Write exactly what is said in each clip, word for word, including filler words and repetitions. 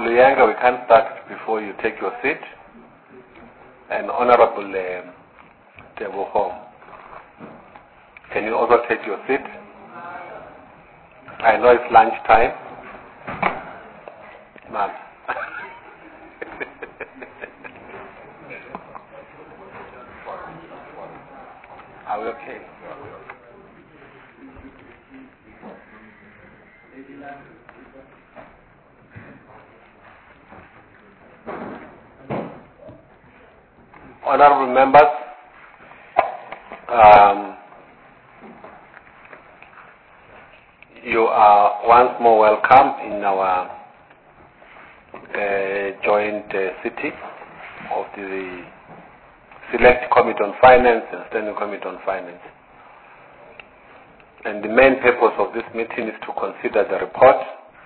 Luyanga, we can't start before you take your seat. And Honorable um, Teboho, can you also take your seat? I know it's lunch time. Ma'am. Are we okay? Honorable members, um, you are once more welcome in our uh, joint uh, sitting of the Select Committee on Finance and Standing Committee on Finance. And the main purpose of this meeting is to consider the report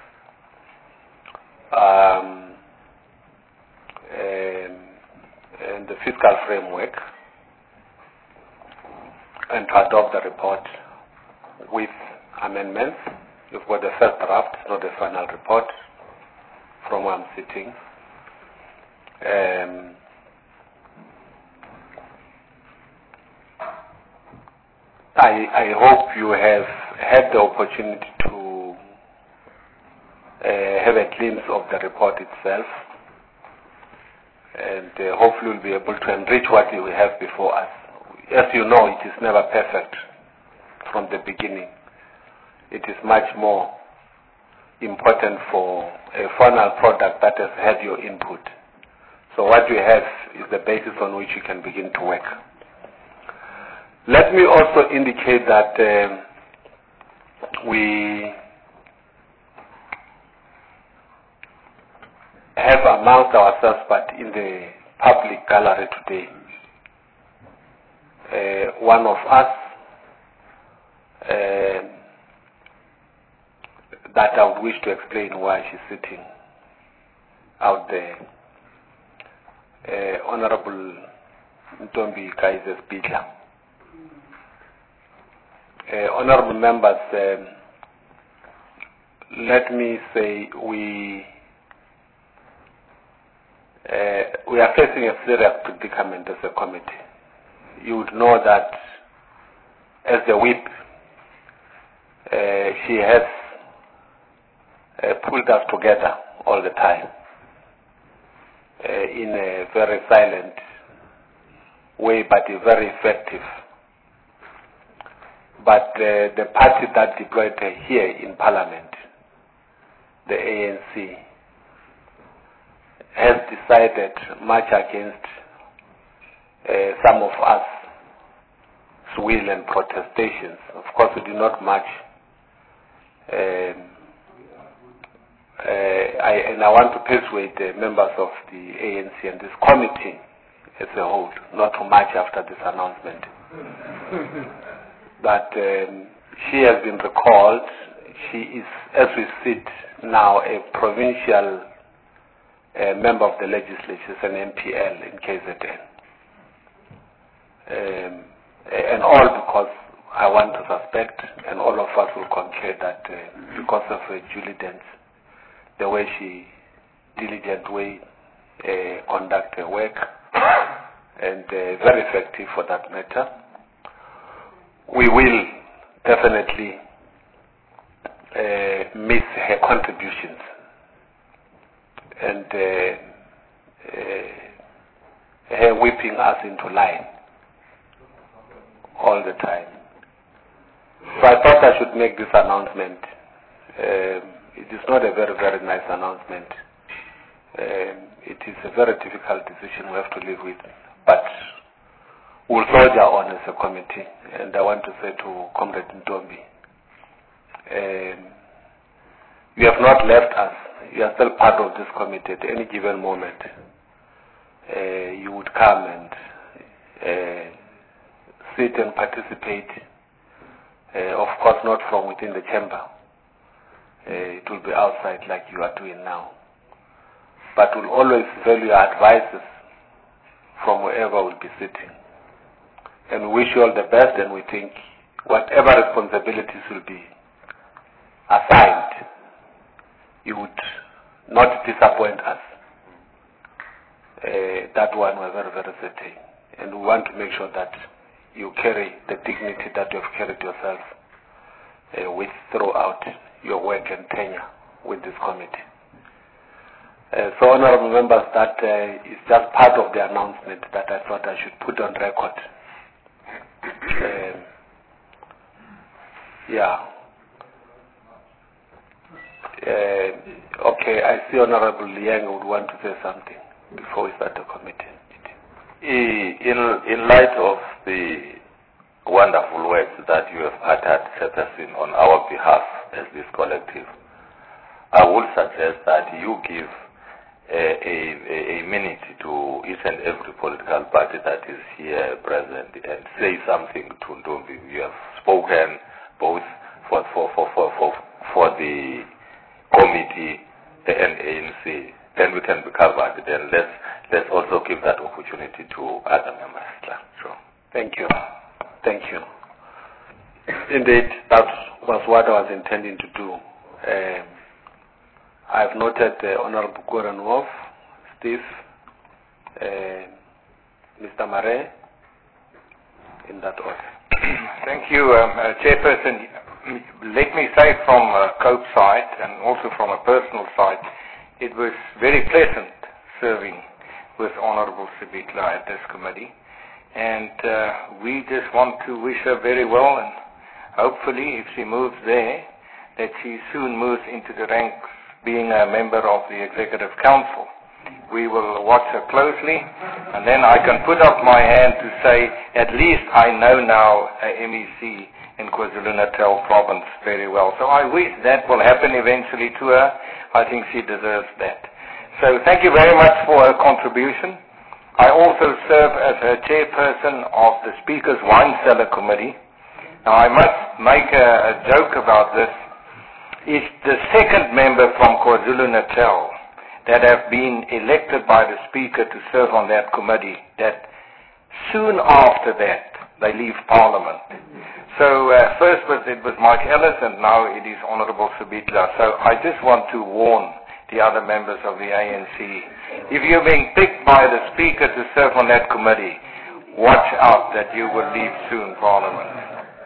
um, and, and the fiscal framework, and to adopt the report with amendments. You've got the first draft, not the final report, from where I'm sitting. Um, I, I hope you have had the opportunity to uh, have a glimpse of the report itself, and uh, hopefully we'll be able to enrich what we have before us. As you know, it is never perfect from the beginning. It is much more important for a final product that has had your input. So what we have is the basis on which you can begin to work. Let me also indicate that um, we have amongst ourselves, but in the public gallery today, uh, one of us uh, that I would wish to explain why she's sitting out there. Uh, Honorable Ntombi Kaiser Bidla. Uh, honorable members, um, let me say we uh, we are facing a serious predicament as a committee. You would know that as the whip, uh, she has uh, pulled us together all the time uh, in a very silent way, but a very effective. But uh, the party that deployed her here in Parliament, the A N C, has decided much against uh, some of us will and protestations. Of course, we did not march. Um, uh, I, and I want to persuade the members of the A N C and this committee as a whole not to march after this announcement. That um, she has been recalled. She is, as we sit now, a provincial uh, member of the legislature, an M P L in K Z N. Um, and all because I want to suspect, and all of us will concur that uh, because of her diligence, the way she, diligent way, uh, conduct her work, and uh, very effective for that matter, we will definitely uh, miss her contributions and uh, uh, her whipping us into line all the time. So I thought I should make this announcement. Um, it is not a very, very nice announcement. Um, it is a very difficult decision we have to live with, but we'll soldier on as a committee. And I want to say to Comrade Ntombi, um, you have not left us. You are still part of this committee. At any given moment, uh, you would come and uh, sit and participate. Uh, of course, not from within the chamber. Uh, it will be outside like you are doing now. But we'll always value your advices from wherever we'll be sitting. And we wish you all the best, and we think whatever responsibilities will be assigned, you would not disappoint us. Uh, that one we're very, very certain. And we want to make sure that you carry the dignity that you have carried yourself uh, with throughout your work and tenure with this committee. Uh, so, honorable members, that uh, is just part of the announcement that I thought I should put on record. Um, yeah. Uh, okay, I see Honorable Liang would want to say something before we start the committee. In, in light of the wonderful work that you have uttered, Chairperson, on our behalf as this collective, I would suggest that you give a, a, a minute to each and every political party that is here present and say something to Ntombi. You have spoken both for, for, for, for, for, for the committee and A N C. Then we can be covered. Then let's, let's also give that opportunity to other members. Sure. Thank you. Thank you. Indeed, that was what I was intending to do. Um, I've noted uh, Honorable Goranwolf, Steve, uh, Mister Mare, in that order. Thank you, um, uh, Chairperson. Let me say from uh, Cope's side and also from a personal side, it was very pleasant serving with Honorable Sibitla at this committee. And uh, we just want to wish her very well, and hopefully if she moves there, that she soon moves into the ranks being a member of the Executive Council. We will watch her closely, and then I can put up my hand to say, at least I know now a M E C in KwaZulu-Natal province very well. So I wish that will happen eventually to her. I think she deserves that. So thank you very much for her contribution. I also serve as her chairperson of the Speaker's Wine Cellar Committee. Now I must make a, a joke about this. Is the second member from KwaZulu-Natal that have been elected by the Speaker to serve on that committee, that soon after that they leave Parliament. So uh, first was, it was Mike Ellis, and now it is Honourable Sibitla. So I just want to warn the other members of the A N C, if you're being picked by the Speaker to serve on that committee, watch out that you will leave soon Parliament.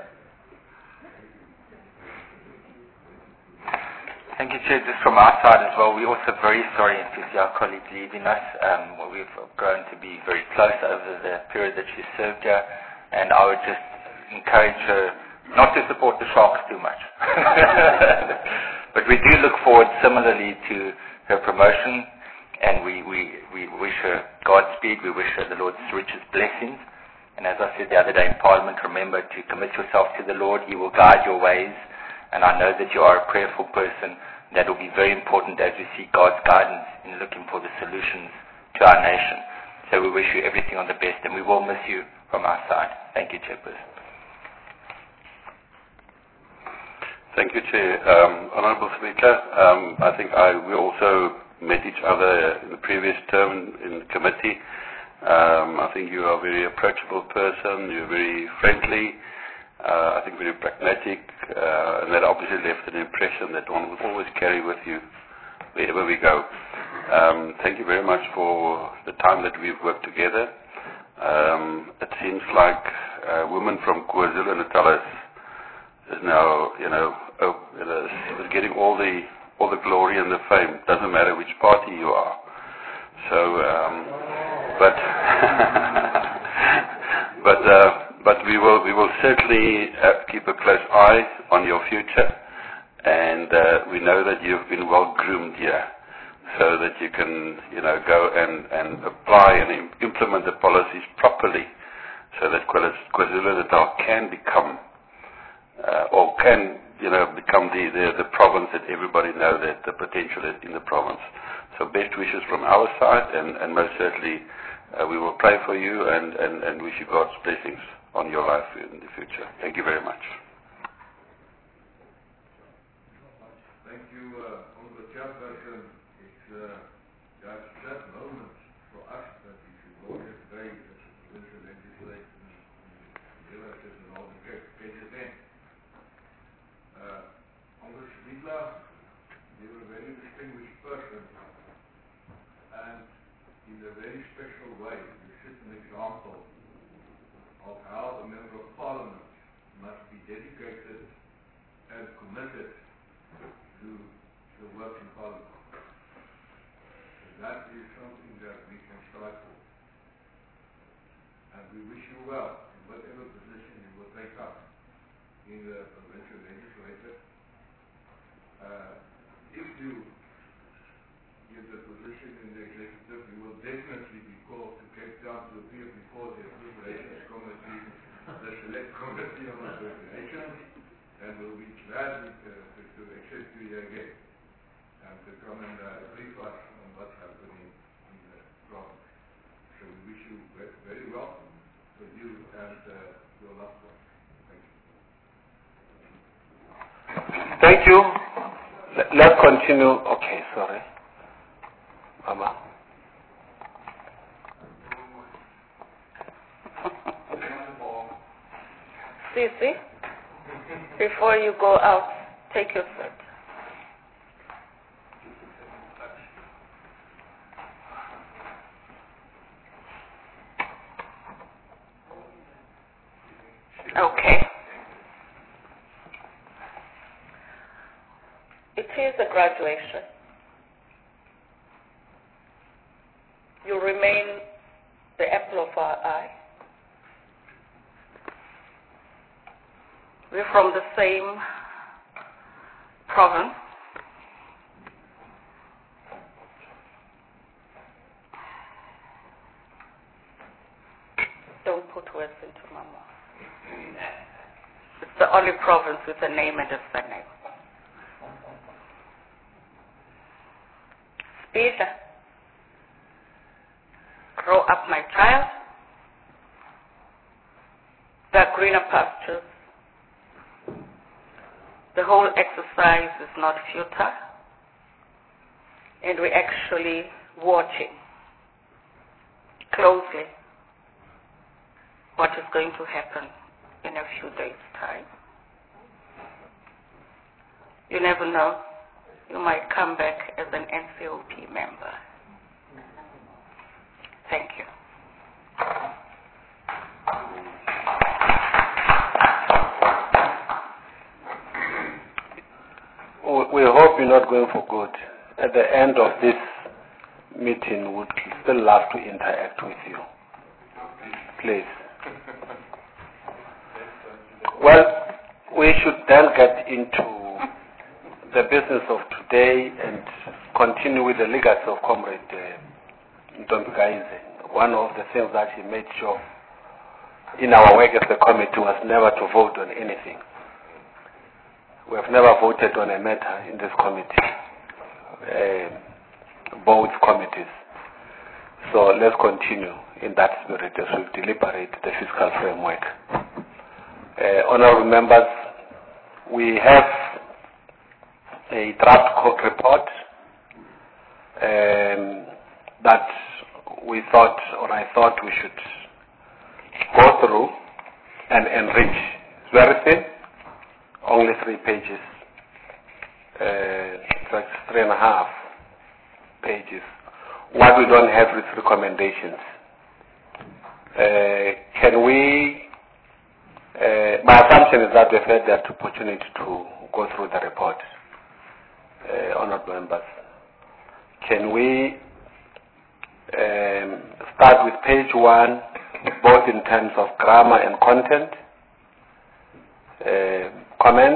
Thank you, Chair. Just from our side as well, we're also very sorry to see our colleague leaving us. Um, well, we've grown to be very close over the period that she served here, and I would just encourage her not to support the Sharks too much. But we do look forward similarly to her promotion, and we, we, we wish her Godspeed, we wish her the Lord's richest blessings. And as I said the other day in Parliament, remember to commit yourself to the Lord. He will guide your ways. And I know that you are a prayerful person. That will be very important as we seek God's guidance in looking for the solutions to our nation. So we wish you everything on the best, and we will miss you from our side. Thank you, Chairperson. Thank you, Chair. Um, Honourable Speaker, um, I think I, we also met each other in the previous term in the committee. Um, I think you are a very approachable person. You're very friendly. Uh, I think very pragmatic, uh, and that obviously left an impression that one would always carry with you wherever we go. Um, thank you very much for the time that we've worked together. Um, it seems like a woman from KwaZulu-Natal is, is now, you know, oh, you know, is getting all the all the glory and the fame. Doesn't matter which party you are. So, um, but but. Uh, But we will we will certainly uh, keep a close eye on your future, and uh, we know that you've been well groomed here, so that you can you know go and, and apply and im implement the policies properly, so that KwaZulu-Natal can become uh, or can you know become the, the the province that everybody knows that the potential is in the province. So best wishes from our side, and, and most certainly uh, we will pray for you and, and, and wish you God's blessings on your life in the future. Thank you very much. Thank you, uh, Honourable Chairperson. It's uh, just that moment for us that we should vote today as a provincial legislature and relatives and all the case again. Uh, Honourable Sibitla, you're a very distinguished person. in a very special way, you set an example of how a member of parliament must be dedicated and committed to the work in parliament. And that is something that we can strive for. And we wish you well in whatever position you will take up in the provincial legislature. Uh, if you get the position in the executive, you will definitely be called to Cape Town to appear before the appropriations committee, the select committee on appropriations, and we'll be glad to, to, to accept you here again and to come and uh, brief us on what's happening in the province. So we wish you very well for you and uh, your loved ones. Thank you. Thank you. Let's continue. Okay, sorry. Mama. Sisi, before you go out, take your seat. Okay. It is a graduation. You remain the apple of our eye. We're from the same province. Don't put words into my mouth. It's the only province with a name and a surname. Speaker, grow up, my child. There are greener pastures. The whole exercise is not futile, and we're actually watching closely what is going to happen in a few days' time. You never know. You might come back as an N C O P member. Thank you. We hope you're not going for good. At the end of this meeting, we would still love to interact with you. Please. Well, we should then get into the business of today and continue with the legacy of Comrade uh, Ntombi Kayise. One of the things that he made sure in our work as a committee was never to vote on anything. We have never voted on a matter in this committee, uh, both committees. So let's continue in that spirit as we deliberate the fiscal framework. Uh, honorable members, we have a draft court report um, that we thought, or I thought we should go through and enrich. It's very thin, only three pages, uh, it's like three and a half pages. What we don't have is recommendations. Uh, can we, uh, my assumption is that we've had that opportunity to go through the report. Uh, honourable members, can we um, start with page one, both in terms of grammar and content, uh, comments?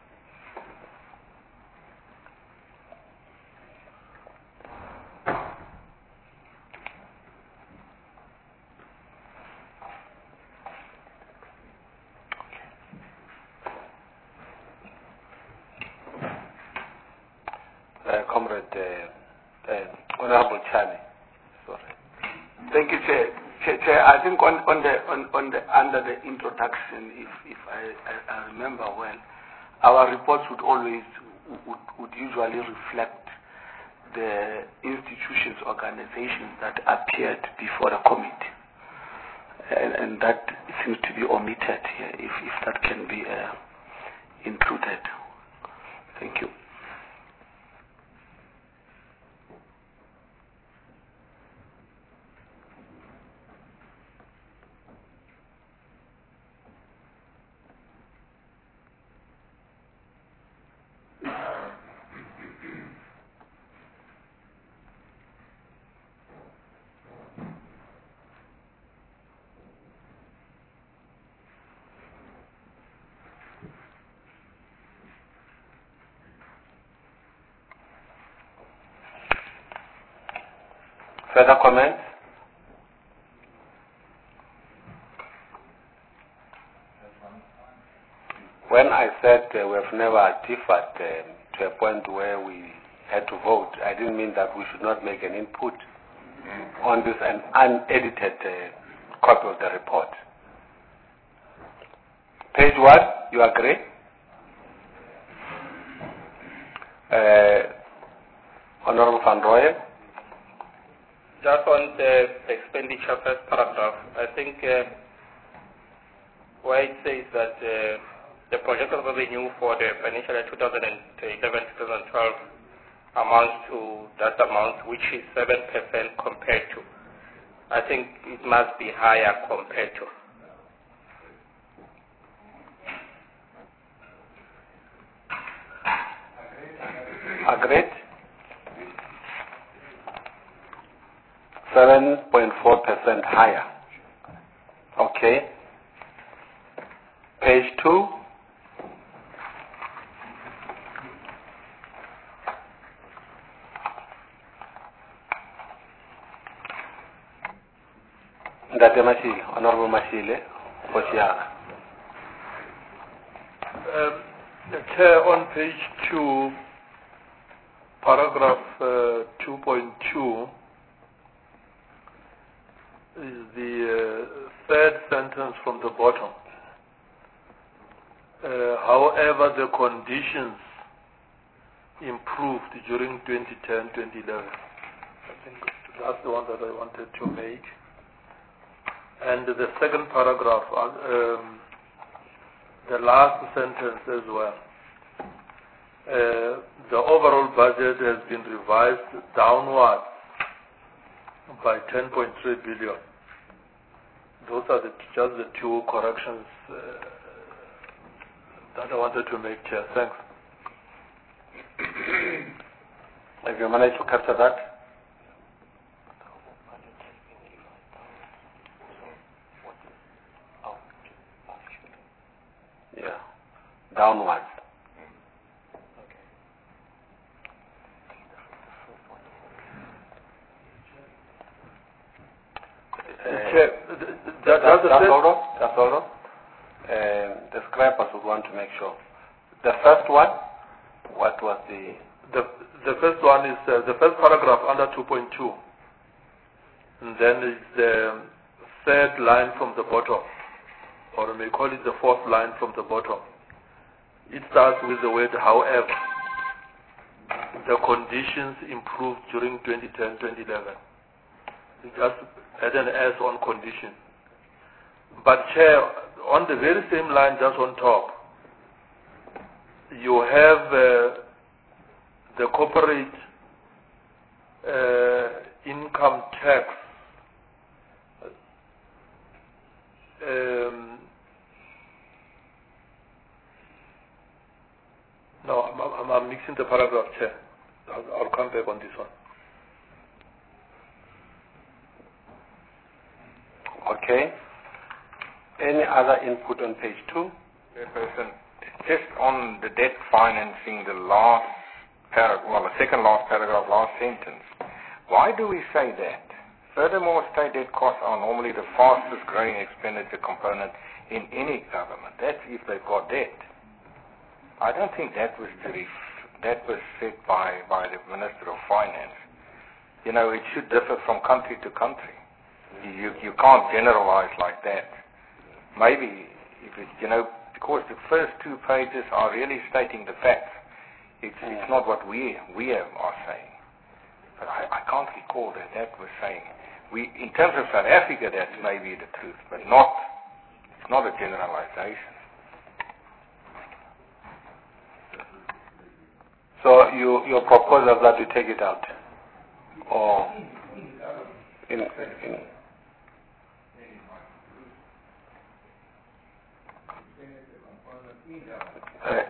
Uh, Comrade uh, uh, Honorable Chani. Sorry. Thank you, Chair. Chair, Chair I think on, on the on, on the under the introduction, if if I, I, I remember well, our reports would always would, would usually reflect the institutions, organizations that appeared before the committee, and, and that seems to be omitted here. If if that can be uh, included, thank you. Further comments? When I said uh, we have never differed uh, to a point where we had to vote, I didn't mean that we should not make an input on this an unedited uh, copy of the report. Page one, you agree? Uh, Honorable Van Rooyen. Just on the expenditure first paragraph, I think uh, where it says that uh, the projected revenue for the financial year twenty eleven to twenty twelve amounts to that amount, which is seven percent compared to. I think it must be higher compared to. Agreed? seven point four percent higher. Okay. Page two. Ndate Mashile, Honorable Mashile, Hoshiara. Um, Chair, on page two, paragraph uh, two point two, is the uh, third sentence from the bottom. Uh, however, the conditions improved during twenty ten to twenty eleven. I think that's the one that I wanted to make. And the second paragraph, um, the last sentence as well. Uh, the overall budget has been revised downwards by ten point three billion. Those are the, just the two corrections uh, that I wanted to make, Chair. Thanks. Have you managed to capture that? Yeah, downwards. Uh, Chair, th- th- that, that, that, that's that's it. all. That's all. Uh, the scribers would want to make sure. The first one, what was the? The, the first one is uh, the first paragraph under two point two. And then is the third line from the bottom, or we may call it the fourth line from the bottom. It starts with the word however. The conditions improved during twenty ten to twenty eleven. We just add an S on condition. But Chair, on the very same line, just on top, you have uh, the corporate uh, income tax. Um, no, I'm, I'm, I'm mixing the paragraph, Chair. I'll, I'll come back on this one. Okay. Any other input on page two? Chairperson, just on the debt financing, the last paragraph, well, the second last paragraph, last sentence. Why do we say that? Furthermore, state debt costs are normally the fastest growing expenditure component in any government. That's if they've got debt. I don't think that was the ref- that was said by, by the Minister of Finance. You know, it should differ from country to country. You, you can't generalize like that. Maybe, if it, you know, because the first two pages are really stating the facts. It's, it's not what we we are saying. But I, I can't recall that that was saying. We, in terms of South Africa, that's maybe the truth, but not. It's not a generalization. So you your proposal is that you take it out, or in, in uh,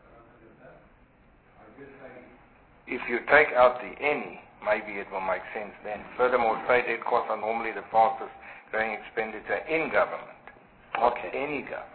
If you take out the any, maybe it will make sense then. Furthermore, state aid costs are normally the fastest growing expenditure in government, not Okay. any government.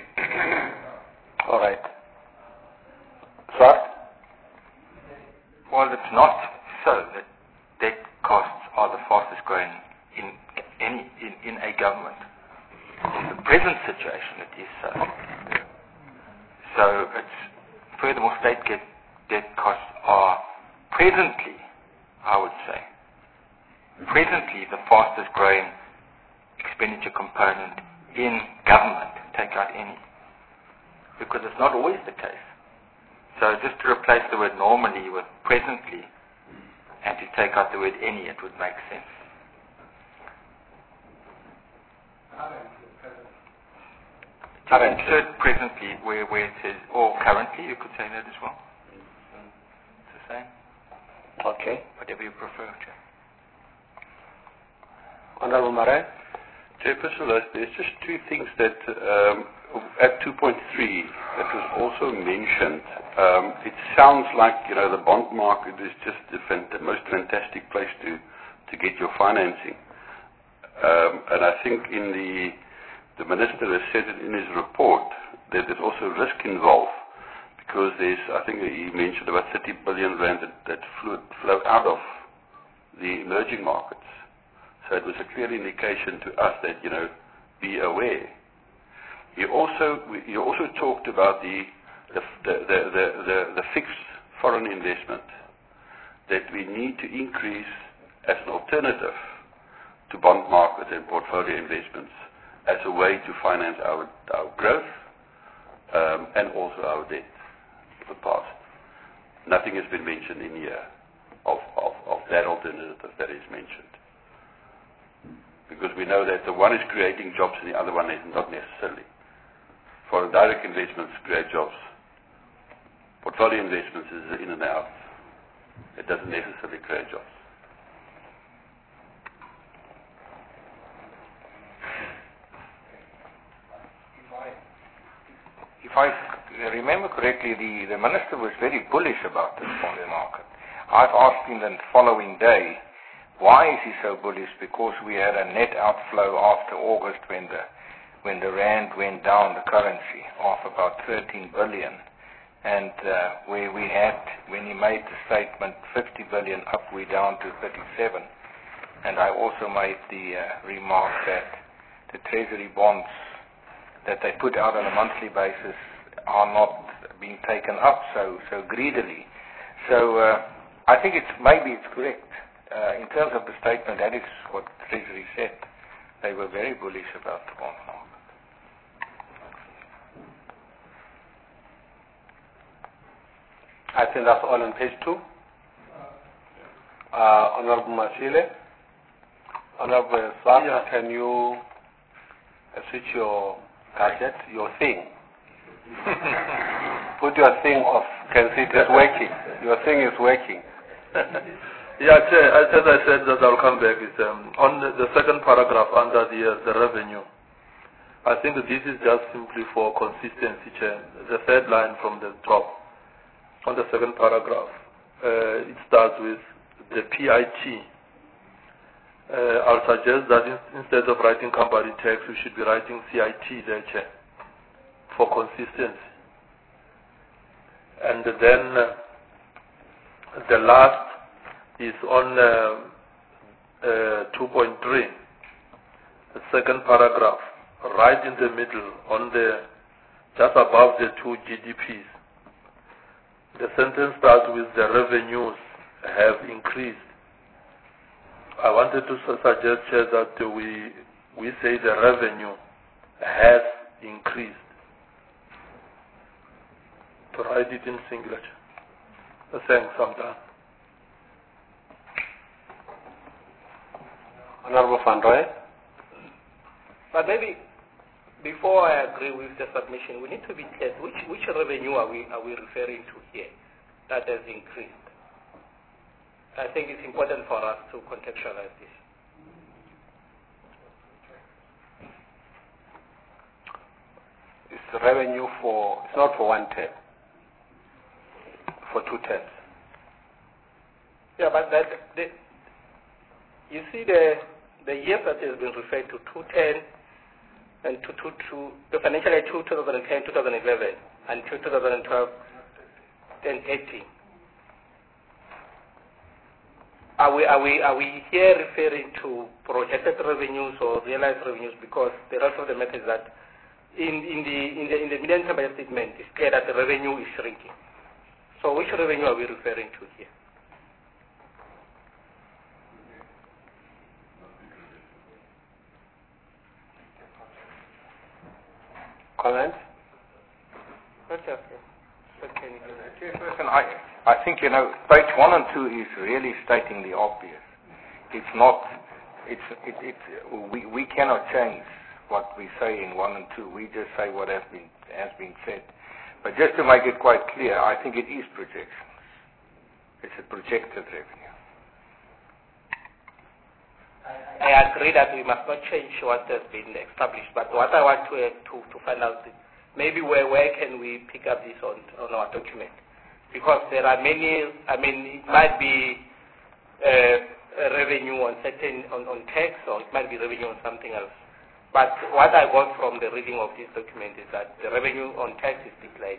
all right. Sir? Well, it's not so that debt costs are the fastest growing in any in, in a government. In the present situation, it is so. So it's furthermore, state get, debt costs are presently, I would say, presently the fastest growing expenditure component in government. Take out any, because it's not always the case. So just to replace the word normally with presently, and to take out the word any, it would make sense. Currently. Insert presently where, where it says, or currently, you could say that as well. It's the same. Okay. Whatever you prefer to. Honorable Marais? Chairperson, there's just two things that um, at two point three that was also mentioned. Um, it sounds like, you know, the bond market is just the, fant- the most fantastic place to, to get your financing. Um, and I think in the, the Minister has said it in his report that there's also risk involved, because there's, I think he mentioned about thirty billion rand that, that flew, flow out of the emerging markets. So it was a clear indication to us that, you know, be aware. He also, he also talked about the, the, the, the, the, the, the fixed foreign investment that we need to increase as an alternative to bond market and portfolio investments as a way to finance our, our growth um, and also our debt of the past. Nothing has been mentioned in here of, of, of that alternative that is mentioned. Because we know that the one is creating jobs and the other one is not necessarily. Foreign direct investments create jobs. Portfolio investments is in and out. It doesn't necessarily create jobs. If I remember correctly, the, the Minister was very bullish about this bond market. I've asked him the following day, why is he so bullish? Because we had a net outflow after August when the when the rand went down, the currency, of about thirteen billion, and uh, where we had, when he made the statement, fifty billion up, we down to thirty-seven. And I also made the uh, remark that the treasury bonds that they put out on a monthly basis are not being taken up so so greedily. So uh, I think it's maybe it's correct. Uh, in terms of the statement, that is what the Treasury said. They were very bullish about the bond market. I think that's all on page two. Uh, Honorable Mashile. Honorable Swat, yeah. Can you uh, switch your gadget, your thing? Put your thing off. Can see it is working. Your thing is working. Yeah, Chair, as I said, that I'll come back, is um, on the, the second paragraph under the, uh, the revenue. I think that this is just simply for consistency, Chair. The third line from the top, on the second paragraph, uh, it starts with the P I T. Uh, I'll suggest that in, instead of writing company tax, we should be writing C I T there, Chair, for consistency. And then uh, the last is on uh, uh, two point three, the second paragraph, right in the middle, on the just above the two G D Ps. The sentence starts with the revenues have increased. I wanted to su- suggest here that uh, we we say the revenue has increased. To write it in singular. Thanks, I'm done. Honorable Van Roy. But maybe before I agree with the submission, we need to be clear which which revenue are we are we referring to here that has increased. I think it's important for us to contextualize this. It's revenue for, it's not for one term, for two terms. Yeah, but that the, you see the the year that has been referred to two ten and two two two the financial year two thousand ten two thousand eleven and two thousand twelve ten eighteen. are we, are we, are we here referring to projected revenues or realized revenues? Because the rest of the matter is that in, in the, in the, in the medium-term budget statement, it's clear that the revenue is shrinking. So which revenue are we referring to here? Comments? Okay. Chairperson, I, I think, you know, page one and two is really stating the obvious. It's not, it's, it, it, we, we cannot change what we say in one and two. We just say what has been, has been said. But just to make it quite clear, I think it is projections. It's a projected revenue. I agree that we must not change what has been established, but what I want to, uh, to, to find out is maybe where, where can we pick up this on, on our document? Because there are many, I mean, it might be uh, a revenue on certain, on, on tax, or it might be revenue on something else. But what I got from the reading of this document is that the revenue on tax is declining.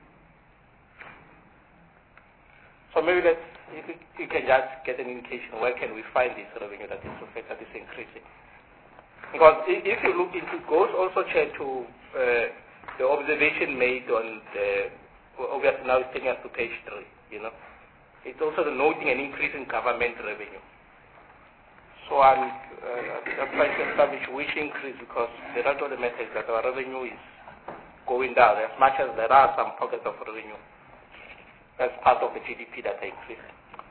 So maybe let's, if we, you can just get an indication, where can we find this revenue that is that is increasing? Because if you look into, it goes also to uh, the observation made on the, obviously now it's taking us to page three, you know. It's also the noting an increase in government revenue. So I'm uh, trying to establish which increase, because the rest of the message that our revenue is going down, as much as there are some pockets of revenue as part of the G D P that are increasing.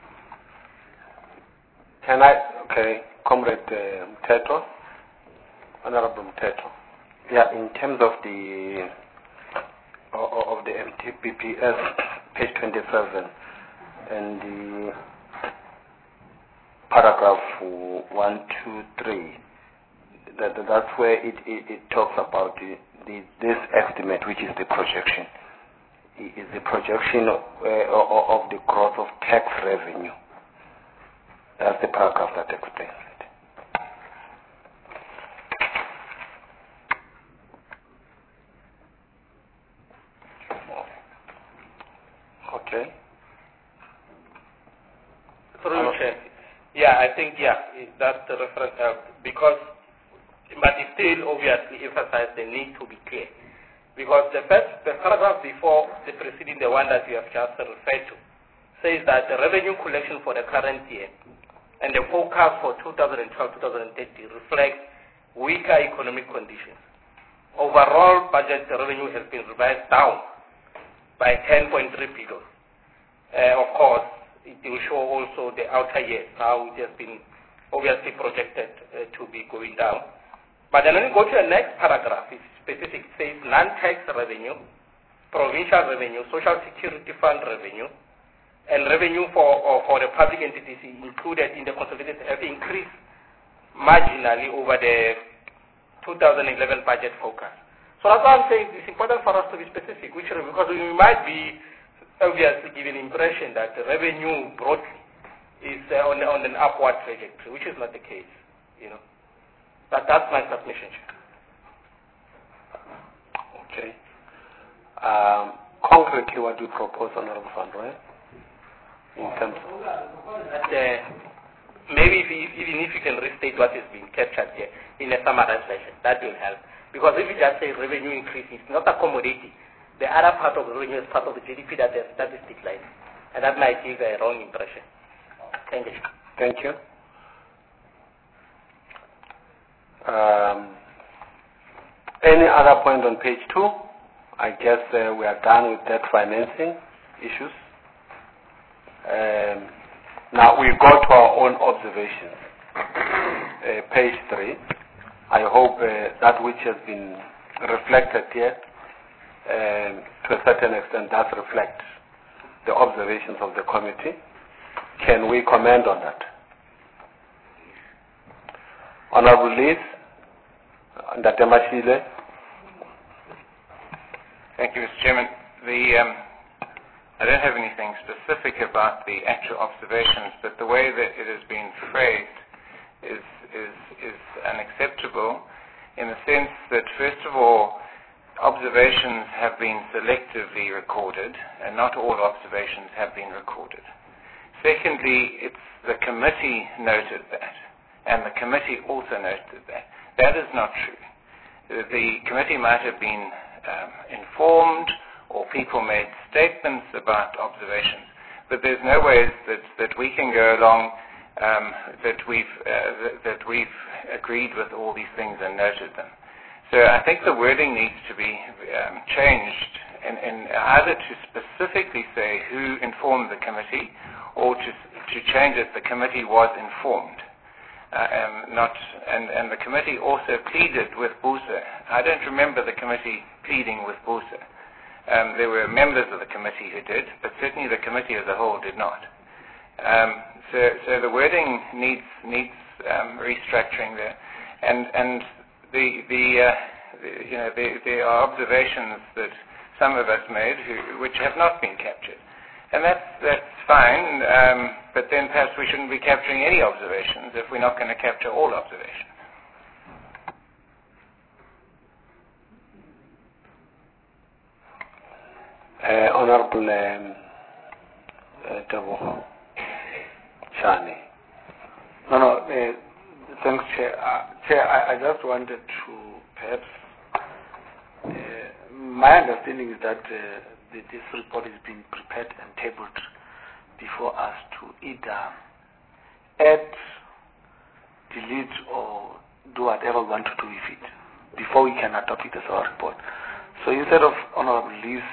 Can I, okay, Comrade uh, Mteto, Honorable Mteto. Yeah, in terms of the of, of the M T B P S, page twenty-seven, and the paragraph one, two, three, that, that's where it, it, it talks about the, the, this estimate, which is the projection. It is the projection of, uh, of the growth of tax revenue. That's the paragraph that explains it. Okay. Through you, Chair. Yeah, I think, yeah, that's the reference, uh, because, but it still obviously emphasizes the need to be clear. Because the first, the paragraph before the preceding, the one that you have just referred to, says that the revenue collection for the current year and the forecast for two thousand twelve to two thousand thirteen reflects weaker economic conditions. Overall budget revenue has been revised down by ten point three billion. Uh, of course, it will show also the outer years, how it has been obviously projected uh, to be going down. But then when you go to the next paragraph, it's specific, it says non-tax revenue, provincial revenue, social security fund revenue, and revenue for, or for the public entities included in the consolidated have increased marginally over the two thousand eleven budget forecast. So that's why I'm saying it's important for us to be specific, which because we might be obviously given impression that the revenue broadly is uh, on, on an upward trajectory, which is not the case, you know. But that's my submission. Okay. Um, concretely, what do you propose, Honorable Van Roy? In terms of that, uh, maybe if, if, even if you can restate what is being captured here in a summarized version, that will help. Because if you just say revenue increase, it's not accommodating the other part of the revenue is part of the G D P that is, that is declining. And that might give a wrong impression. Thank you. Thank you. Um, any other point on page two? I guess uh, we are done with debt financing issues. Um, now we go to our own observations. Uh, page three. I hope uh, that which has been reflected here um, to a certain extent does reflect the observations of the committee. Can we comment on that? Honorable Liz, Ndatemashile. Thank you, Mister Chairman. The, um, I don't have anything specific about the actual observations, but the way that it has been phrased is, is, is unacceptable in the sense that, first of all, observations have been selectively recorded, and not all observations have been recorded. Secondly, it's the committee noted that, and the committee also noted that. That is not true. The committee might have been um, informed, or people made statements about observations, but there's no way that, that we can go along um, that we've uh, that we've agreed with all these things and noted them. So I think the wording needs to be um, changed, in, in either to specifically say who informed the committee, or to to change it, the committee was informed. Uh, um, not, and, and the committee also pleaded with BUSA. I don't remember the committee pleading with BUSA. Um, there were members of the committee who did, but certainly the committee as a whole did not. Um, so, so the wording needs needs um, restructuring there, and and the the, uh, the you know the, there are observations that some of us made who, which have not been captured. And that's, that's fine, um, but then perhaps we shouldn't be capturing any observations if we're not going to capture all observations. Uh, Honorable um, uh, Tabo Chani. No, no, uh, thanks, Chair. Uh, Chair, I, I just wanted to perhaps, uh, my understanding is that uh, the, this report is being prepared and tabled before us to either add, delete, or do whatever we want to do with it before we can adopt it as our report. So instead of Honorable Lee's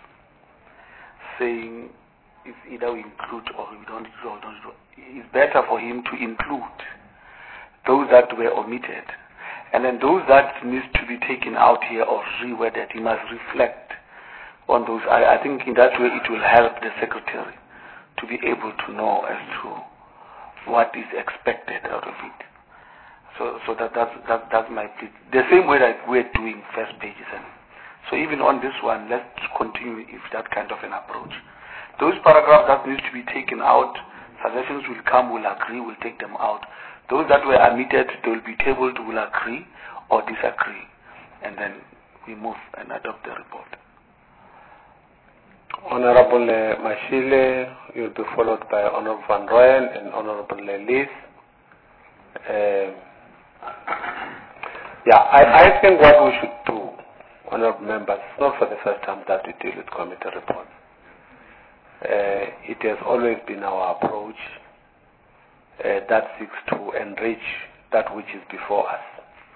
saying it's either we include or we don't include or we don't include, it's better for him to include those that were omitted. And then those that needs to be taken out here or reworded, he must reflect on those. I, I think in that way it will help the Secretary to be able to know as to what is expected out of it. So, so that, that's, that, that's my plea. The same way that we're doing first pages. And so even on this one, let's continue with that kind of an approach. Those paragraphs that need to be taken out, suggestions will come, we'll agree, we'll take them out. Those that were omitted, they will be tabled, we'll agree or disagree. And then we move and adopt the report. Honorable uh, Mashile, you'll be followed by Honorable Van Rooyen and Honorable Lees. Uh, yeah, I, I think what we should do, Honorable members, it's not for the first time that we deal with committee reports. Uh, it has always been our approach uh, that seeks to enrich that which is before us.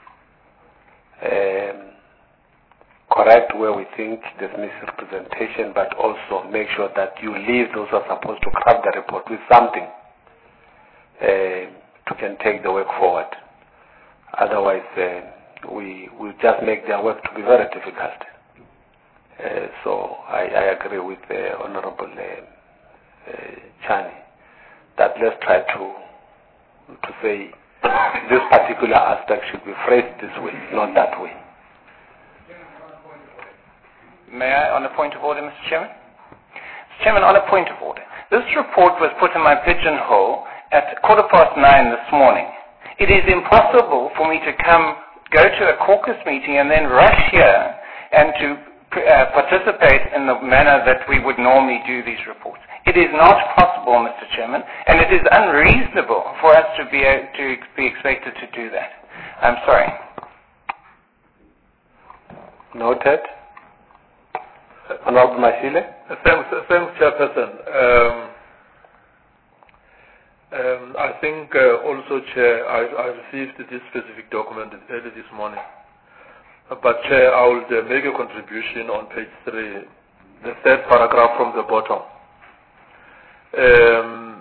Um, correct where we think there's misrepresentation, but also make sure that you leave those who are supposed to craft the report with something uh, to can take the work forward. Otherwise, uh, we will just make their work to be very difficult. Uh, so I, I agree with uh, Honorable uh, uh, Chani that let's try to to say this particular aspect should be phrased this way, not that way. May I, on a point of order, Mister Chairman? Mister Chairman, on a point of order. This report was put in my pigeonhole at quarter past nine this morning. It is impossible for me to come, go to a caucus meeting and then rush here and to uh, participate in the manner that we would normally do these reports. It is not possible, Mister Chairman, and it is unreasonable for us to be, uh, to be expected to do that. I'm sorry. Noted. Honorable Mashile. Thanks, thanks, Chairperson. Um, um, I think uh, also, Chair, I, I received this specific document early this morning. But, Chair, I will uh, make a contribution on page three, the third paragraph from the bottom. Um,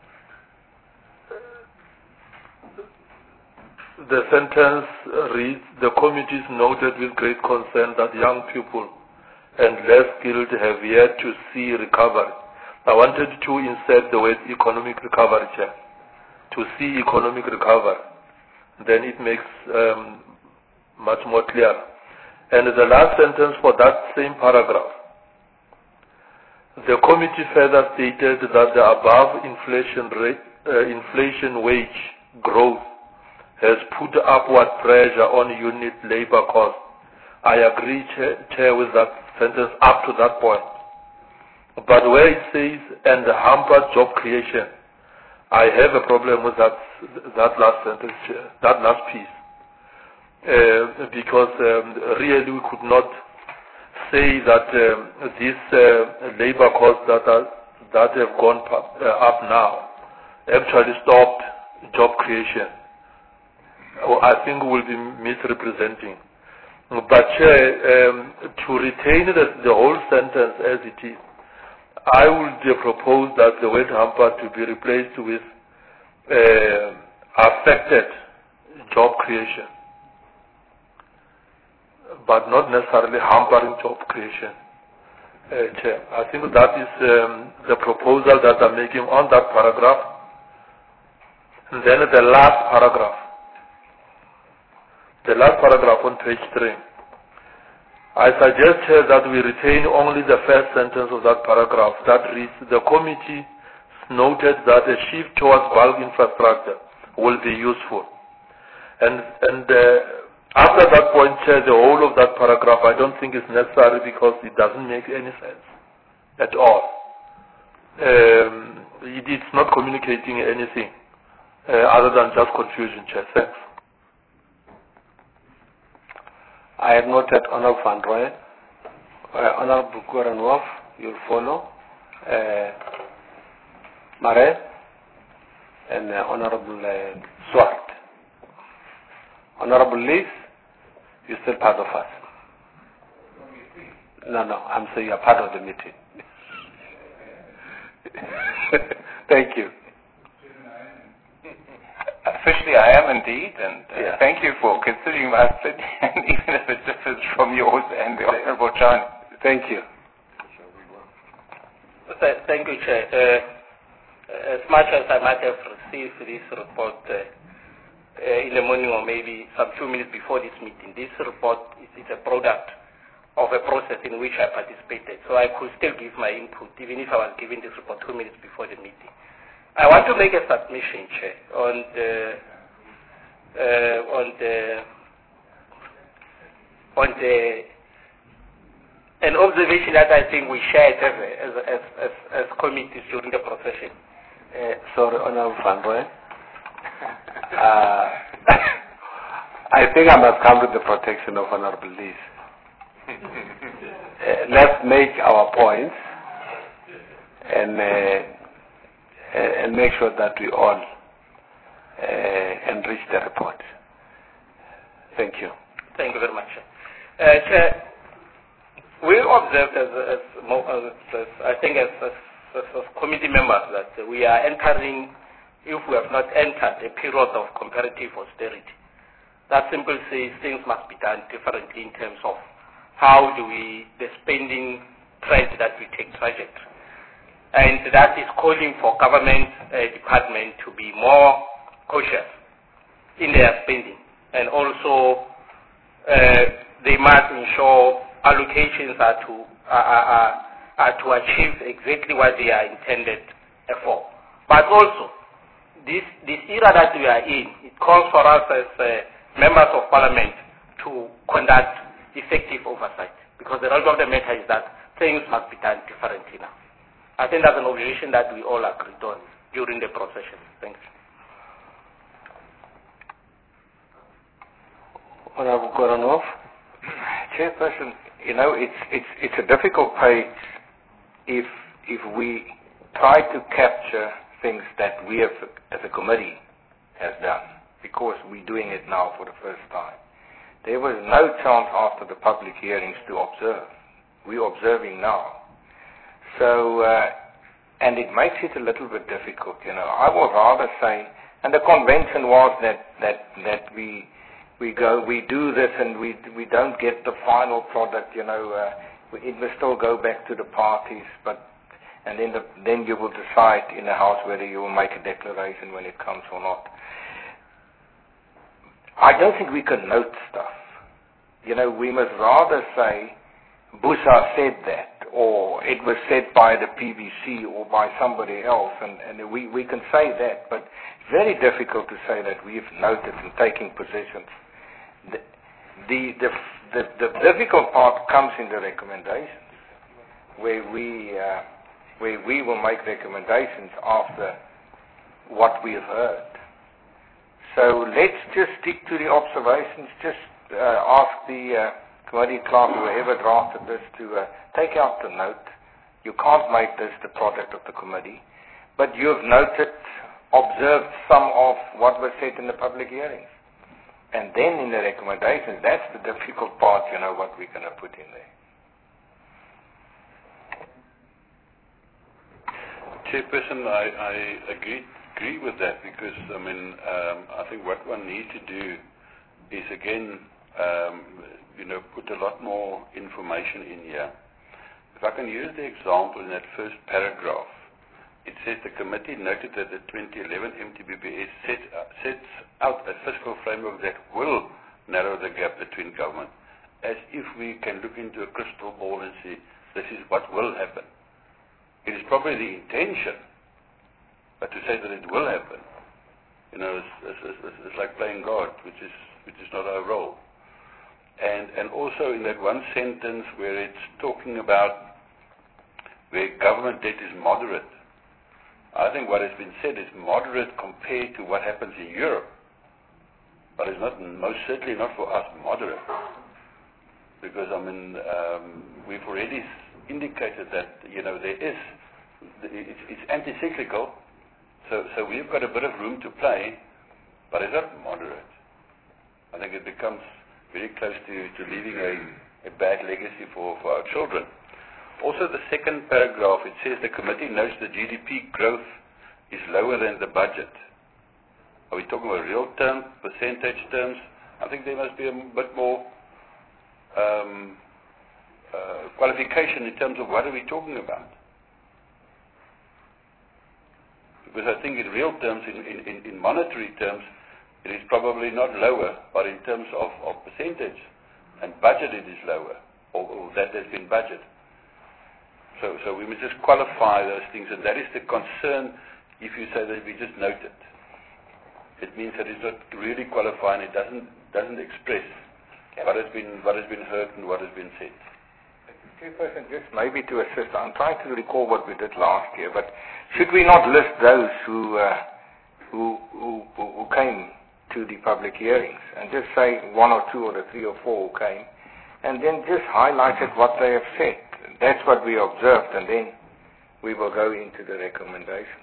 the sentence reads, the committees noted with great concern that young people and less skilled have yet to see recovery. I wanted to insert the word economic recovery, Chair. To see economic recovery. Then it makes um, much more clear. And the last sentence for that same paragraph. The committee further stated that the above inflation rate, uh, inflation wage growth has put upward pressure on unit labor costs. I agree, Chair, Chair, with that sentence up to that point. But where it says, and hamper job creation, I have a problem with that, that last sentence, that last piece. Uh, because um, really we could not say that um, these uh, labor costs that are, that have gone up, uh, up now actually stopped job creation. Or I think we'll be misrepresenting. But uh, um, to retain the, the whole sentence as it is, I would uh, propose that the word hamper to be replaced with uh, affected job creation, but not necessarily hampering job creation. Uh, Chair, I think that is um, the proposal that I'm making on that paragraph. And then the last paragraph. The last paragraph on page three. I suggest here that we retain only the first sentence of that paragraph that reads, the committee noted that a shift towards bulk infrastructure will be useful. And, and uh, after that point, Chair, the whole of that paragraph I don't think is necessary because it doesn't make any sense at all. Um, it, it's not communicating anything uh, other than just confusion, Chair. Thanks. I have noted Honorable Van Roy, uh, Honorable Goranwov, you'll follow, uh, Mare, and uh, Honorable uh, Swart. Honorable Liz, you're still part of us. No, no, I'm saying you're part of the meeting. Thank you. Officially, I am indeed, and uh, yeah. Thank you for considering my opinion, even if it differs from yours and the Honourable John. Thank you. Thank you, Chair. Uh, as much as I might have received this report uh, uh, in the morning or maybe some few minutes before this meeting, this report is, is a product of a process in which I participated. So I could still give my input, even if I was given this report two minutes before the meeting. I want to make a submission, Chair, on the uh, on the on the an observation that I think we shared as as as, as, as committees during the procession. Uh, sorry, Honorable Van Roy. uh, I think I must come with the protection of Honorable Liz. uh, let's make our points and. Uh, and make sure that we all uh, enrich the report. Thank you. Thank you very much. Uh, Chair, we observed as, as, as, as I think as, as, as committee members that we are entering, if we have not entered, a period of comparative austerity. That simply says things must be done differently in terms of how do we, the spending trend that we take trajectory. And that is calling for government uh, department to be more cautious in their spending. And also, uh, they must ensure allocations are to, are, are, are to achieve exactly what they are intended for. But also, this, this era that we are in, it calls for us as uh, members of parliament to conduct effective oversight. Because the result of the matter is that things must be done differently now. I think that's an observation that we all agreed on during the procession. Thanks. Honorable Goranov. Chairperson, you know, it's it's it's a difficult page if if we try to capture things that we have, as a committee, has done, because we're doing it now for the first time. There was no chance after the public hearings to observe. We're observing now. So, uh, and it makes it a little bit difficult, you know. I would rather say, and the convention was that, that, that we, we go, we do this and we, we don't get the final product, you know, uh, it will still go back to the parties, but, and then the, then you will decide in the House whether you will make a declaration when it comes or not. I don't think we can note stuff. You know, we must rather say, Busa said that, or it was said by the P B C or by somebody else, and, and we, we can say that, but it's very difficult to say that we've noted and taking positions. The, the, the, the, the difficult part comes in the recommendations, where we, uh, where we will make recommendations after what we have heard. So let's just stick to the observations, just uh, ask the uh, committee clerk, whoever drafted this, to uh, take out the note. You can't make this the product of the committee, but you have noted, observed some of what was said in the public hearings. And then in the recommendations, that's the difficult part, you know, what we're going to put in there. Chairperson, I, I agree, agree with that because, I mean, um, I think what one needs to do is, again, um, you know, put a lot more information in here. If I can use the example in that first paragraph, it says the committee noted that the twenty eleven M T B P S set, uh, sets out a fiscal framework that will narrow the gap between government, as if we can look into a crystal ball and see this is what will happen. It is probably the intention, but to say that it will happen, you know, it's, it's, it's, it's like playing God, which is which is not our role. And and also in that one sentence where it's talking about where government debt is moderate, I think what has been said is moderate compared to what happens in Europe, but it's not, most certainly not for us moderate, because I mean um, we've already indicated that, you know, there is it's, it's anti-cyclical, so so we've got a bit of room to play, but it's not moderate. I think it becomes very close to, to leaving a, a bad legacy for, for our children. Also, the second paragraph, it says the committee notes the G D P growth is lower than the budget. Are we talking about real terms, percentage terms? I think there must be a bit more um, uh, qualification in terms of what are we talking about. Because I think in real terms, in, in, in monetary terms, it is probably not lower, but in terms of, of percentage and budget it is lower, or, or that has been budgeted. So, so we must just qualify those things, and that is the concern if you say that we just note it. It means that it's not really qualifying, it doesn't doesn't express what has been what has been heard and what has been said. Chairperson, just maybe to assist, I'm trying to recall what we did last year, but should we not list those who uh, who, who who came to the public hearings and just say one or two or the three or four who came, and then just highlighted what they have said? That's what we observed, and then we will go into the recommendations.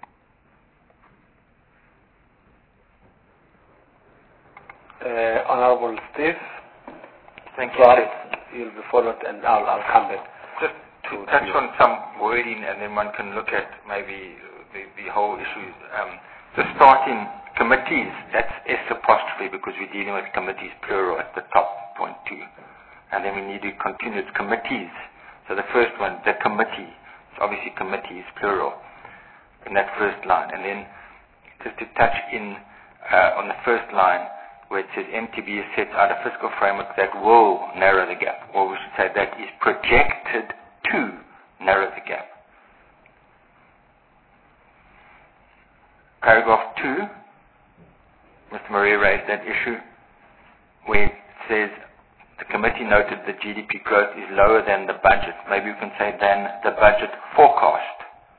Uh, Honorable Steve, thank you. You'll be followed, and I'll, I'll come back. Just to touch on some wording, and then one can look at maybe the, the whole issue. Um, the starting committees, that's S apostrophe because we're dealing with committees plural at the top, point two. And then we need to continue with committees. So the first one, the committee, it's obviously committees, plural, in that first line. And then just to touch in uh, on the first line where it says M T B has set out a fiscal framework that will narrow the gap, or we should say that is projected to narrow the gap. Paragraph two, Mister Maria raised that issue where it says the committee noted the G D P growth is lower than the budget. Maybe we can say than the budget forecast.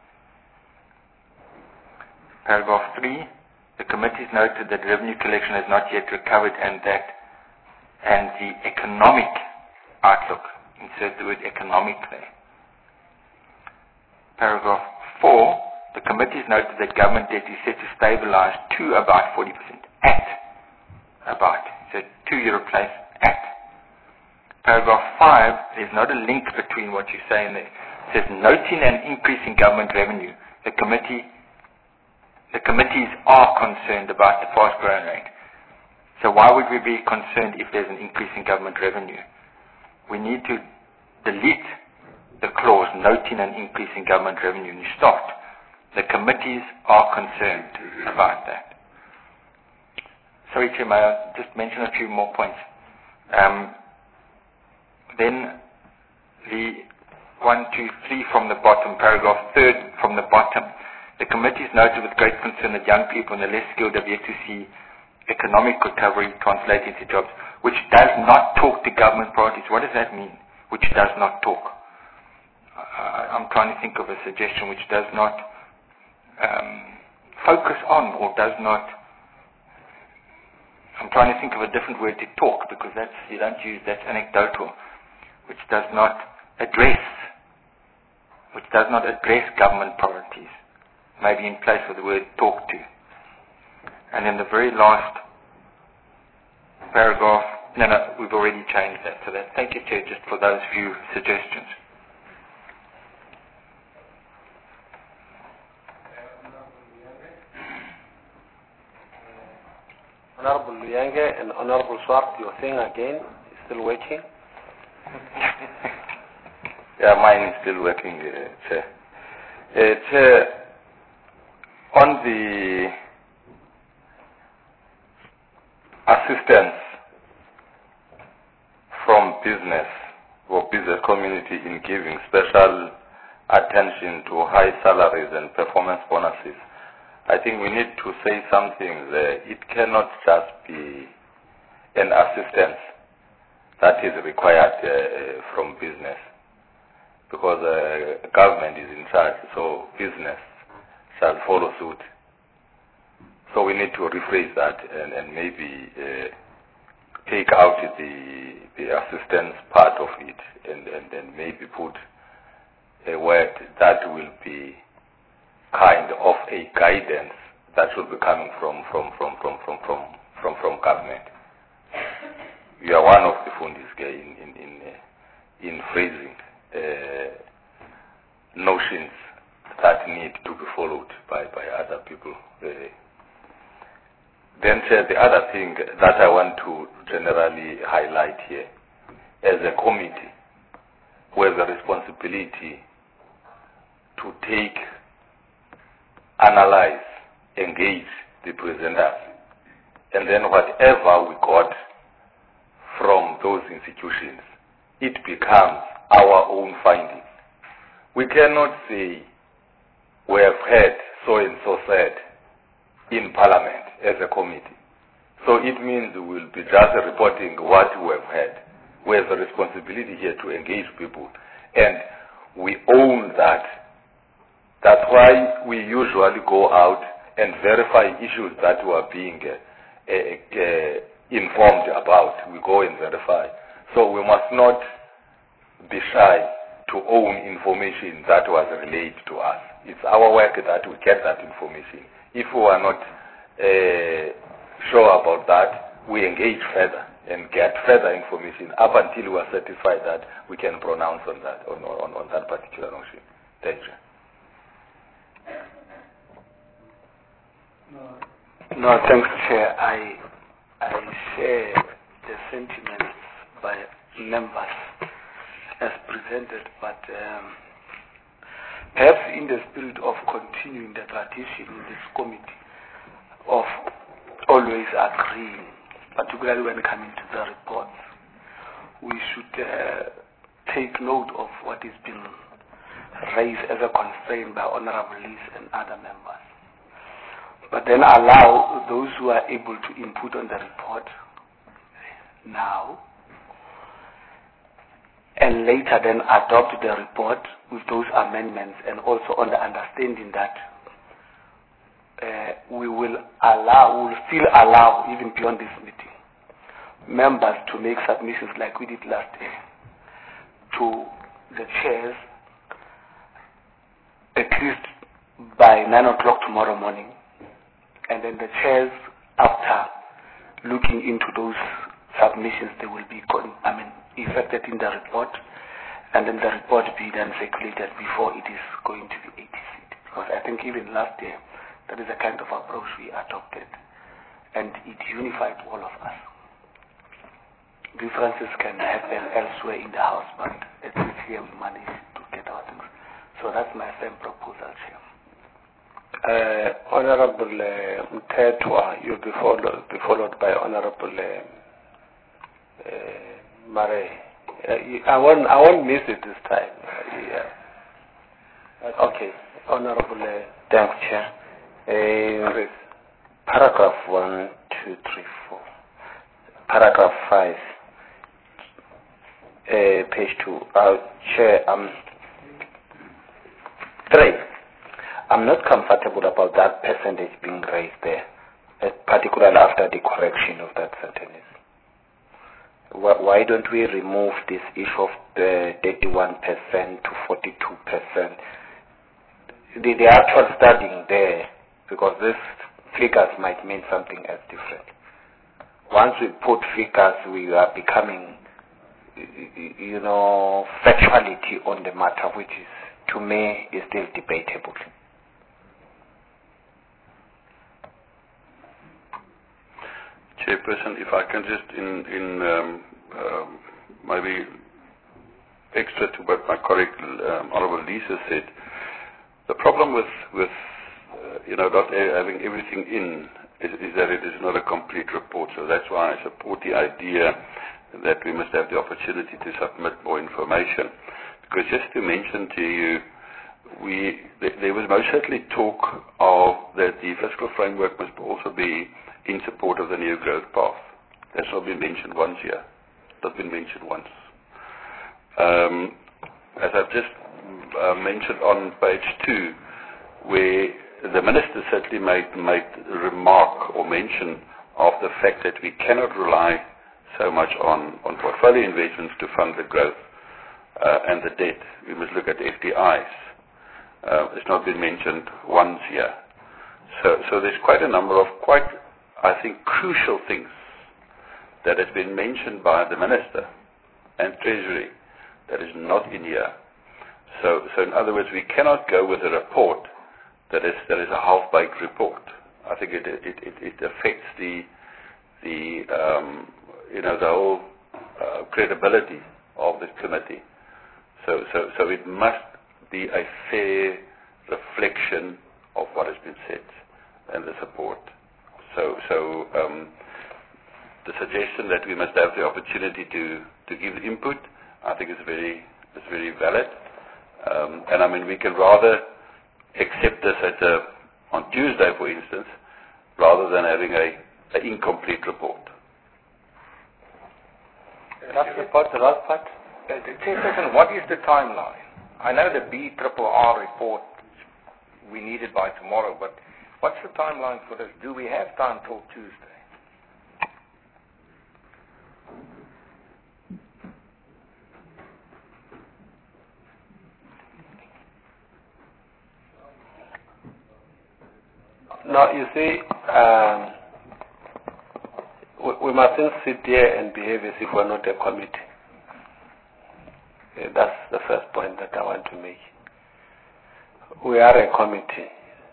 Paragraph three, the committee noted that revenue collection has not yet recovered and that and the economic outlook, insert the word economic there. Paragraph four, the committee noted that government debt is set to stabilize to about forty percent. At about. So to your place, at. Paragraph five, there's not a link between what you say and there. It says, noting an increase in government revenue, the committee, the committees are concerned about the fast growth rate. So why would we be concerned if there's an increase in government revenue? We need to delete the clause, noting an increase in government revenue, and you start. The committees are concerned about that. Sorry, Chair, may I just mention a few more points? Um, Then the one, two, three from the bottom, paragraph third from the bottom. The committees noted with great concern that young people and the less skilled have yet to see economic recovery translate into jobs, which does not talk to government priorities. What does that mean, which does not talk? I, I I'm trying to think of a suggestion which does not um, focus on or does not. I'm trying to think of a different word to talk, because that's, you don't use, that's anecdotal, which does not address, which does not address government priorities. Maybe in place of the word talk to. And then the very last paragraph, no, no, we've already changed that to that. Thank you, Chair, just for those few suggestions. Honorable Luyange and Honorable Swart, your thing again is still working? Yeah, mine is still working, uh, Chair. Uh, Chair, on the assistance from business or business community in giving special attention to high salaries and performance bonuses, I think we need to say something there. It cannot just be an assistance that is required uh, from business, because uh, government is in charge, so business shall follow suit. So we need to rephrase that and, and maybe uh, take out the, the assistance part of it and, and, and maybe put a word that will be kind of a guidance that should be coming from from from from from from from, from government. You are one of the fundis in in in, uh, in phrasing uh, notions that need to be followed by by other people. Uh, then, uh, the other thing that I want to generally highlight here, as a committee, who has a responsibility to take, analyze, engage the presenters, and then whatever we got from those institutions, it becomes our own findings. We cannot say we have heard so and so said in Parliament as a committee. So it means we will be just reporting what we have heard. We have a responsibility here to engage people, and we own that. That's why we usually go out and verify issues that we are being uh, uh, uh, informed about. We go and verify. So we must not be shy to own information that was relayed to us. It's our work that we get that information. If we are not uh, sure about that, we engage further and get further information up until we are satisfied that we can pronounce on that, on, on, on that particular notion. Thank you. No, no, thanks, Chair. I I share the sentiments by members as presented, but um, perhaps in the spirit of continuing the tradition in this committee of always agreeing, particularly when coming to the reports, we should uh, take note of what is being raised as a constraint by Honorable Lees and other members. But then allow those who are able to input on the report now, and later then adopt the report with those amendments, and also on the understanding that uh, we will allow, we will still allow, even beyond this meeting, members to make submissions like we did last year to the chairs at least by nine o'clock tomorrow morning, and then the chairs, after looking into those submissions, they will be con I mean effected in the report, and then the report be then circulated before it is going to be eighty seat. Because I think even last year, that is the kind of approach we adopted, and it unified all of us. Differences can happen elsewhere in the House, but at least here we managed to get our things. So that's my firm proposal, Chair. Uh, Honorable uh, Mtetwa, you'll be followed, be followed by Honorable uh, uh, Mare. Uh, I won't, I won't miss it this time. Uh, yeah. Okay, Honorable. Uh, Thanks, Chair. Uh, paragraph one, two, three, four. Paragraph five. Uh, page two. Uh, Chair, um, I'm not comfortable about that percentage being raised there, particularly after the correction of that sentence. Why don't we remove this issue of the thirty-one percent to forty-two percent? The, the actual studying there, because these figures might mean something else different. Once we put figures, we are becoming, you know, factuality on the matter, which is, to me, is still debatable. Chairperson, if I can just, in, in um, um, maybe extra to what my colleague, um, Honourable Lisa said, the problem with, with uh, you know, not having everything in is, is that it is not a complete report. So that's why I support the idea that we must have the opportunity to submit more information. Because just to mention to you, we th- there was most certainly talk of that the fiscal framework must also be in support of the new growth path. That's not been mentioned once here. Not been mentioned once. Um, as I've just uh, mentioned on page two, where the minister certainly made, made a remark or mention of the fact that we cannot rely so much on, on portfolio investments to fund the growth uh, and the debt. We must look at F D Is. Uh, it's not been mentioned once here. So, so there's quite a number of quite, I think, crucial things that has been mentioned by the Minister and Treasury that is not in here. So, so in other words, we cannot go with a report that is that is a half-baked report. I think it it, it, it affects the the um, you know the whole uh, credibility of this committee. So, so so it must be a fair reflection of what has been said and the support. So, so um, the suggestion that we must have the opportunity to, to give input, I think is very is very valid. Um, and I mean, we can rather accept this as a on Tuesday, for instance, rather than having a, a incomplete report. Last report, the last part. Uh, Chairperson, what is the timeline? I know the B R R R report we need it by tomorrow, but what's the timeline for this? Do we have time till Tuesday? No, you see, um, we, we mustn't sit here and behave as if we're not a committee. Uh, that's the first point that I want to make. We are a committee,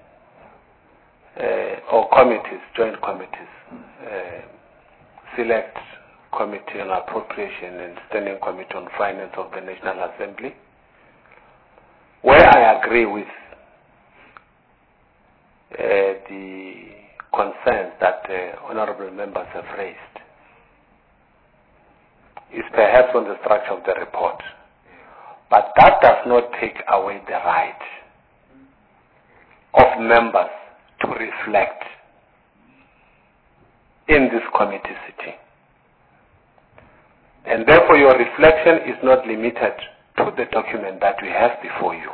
uh, or committees, joint committees, uh, select committee on appropriation and standing committee on finance of the National Assembly, where I agree with uh, the concerns that uh, honorable members have raised, is perhaps on the structure of the report. But that does not take away the right of members to reflect in this committee sitting. And therefore your reflection is not limited to the document that we have before you.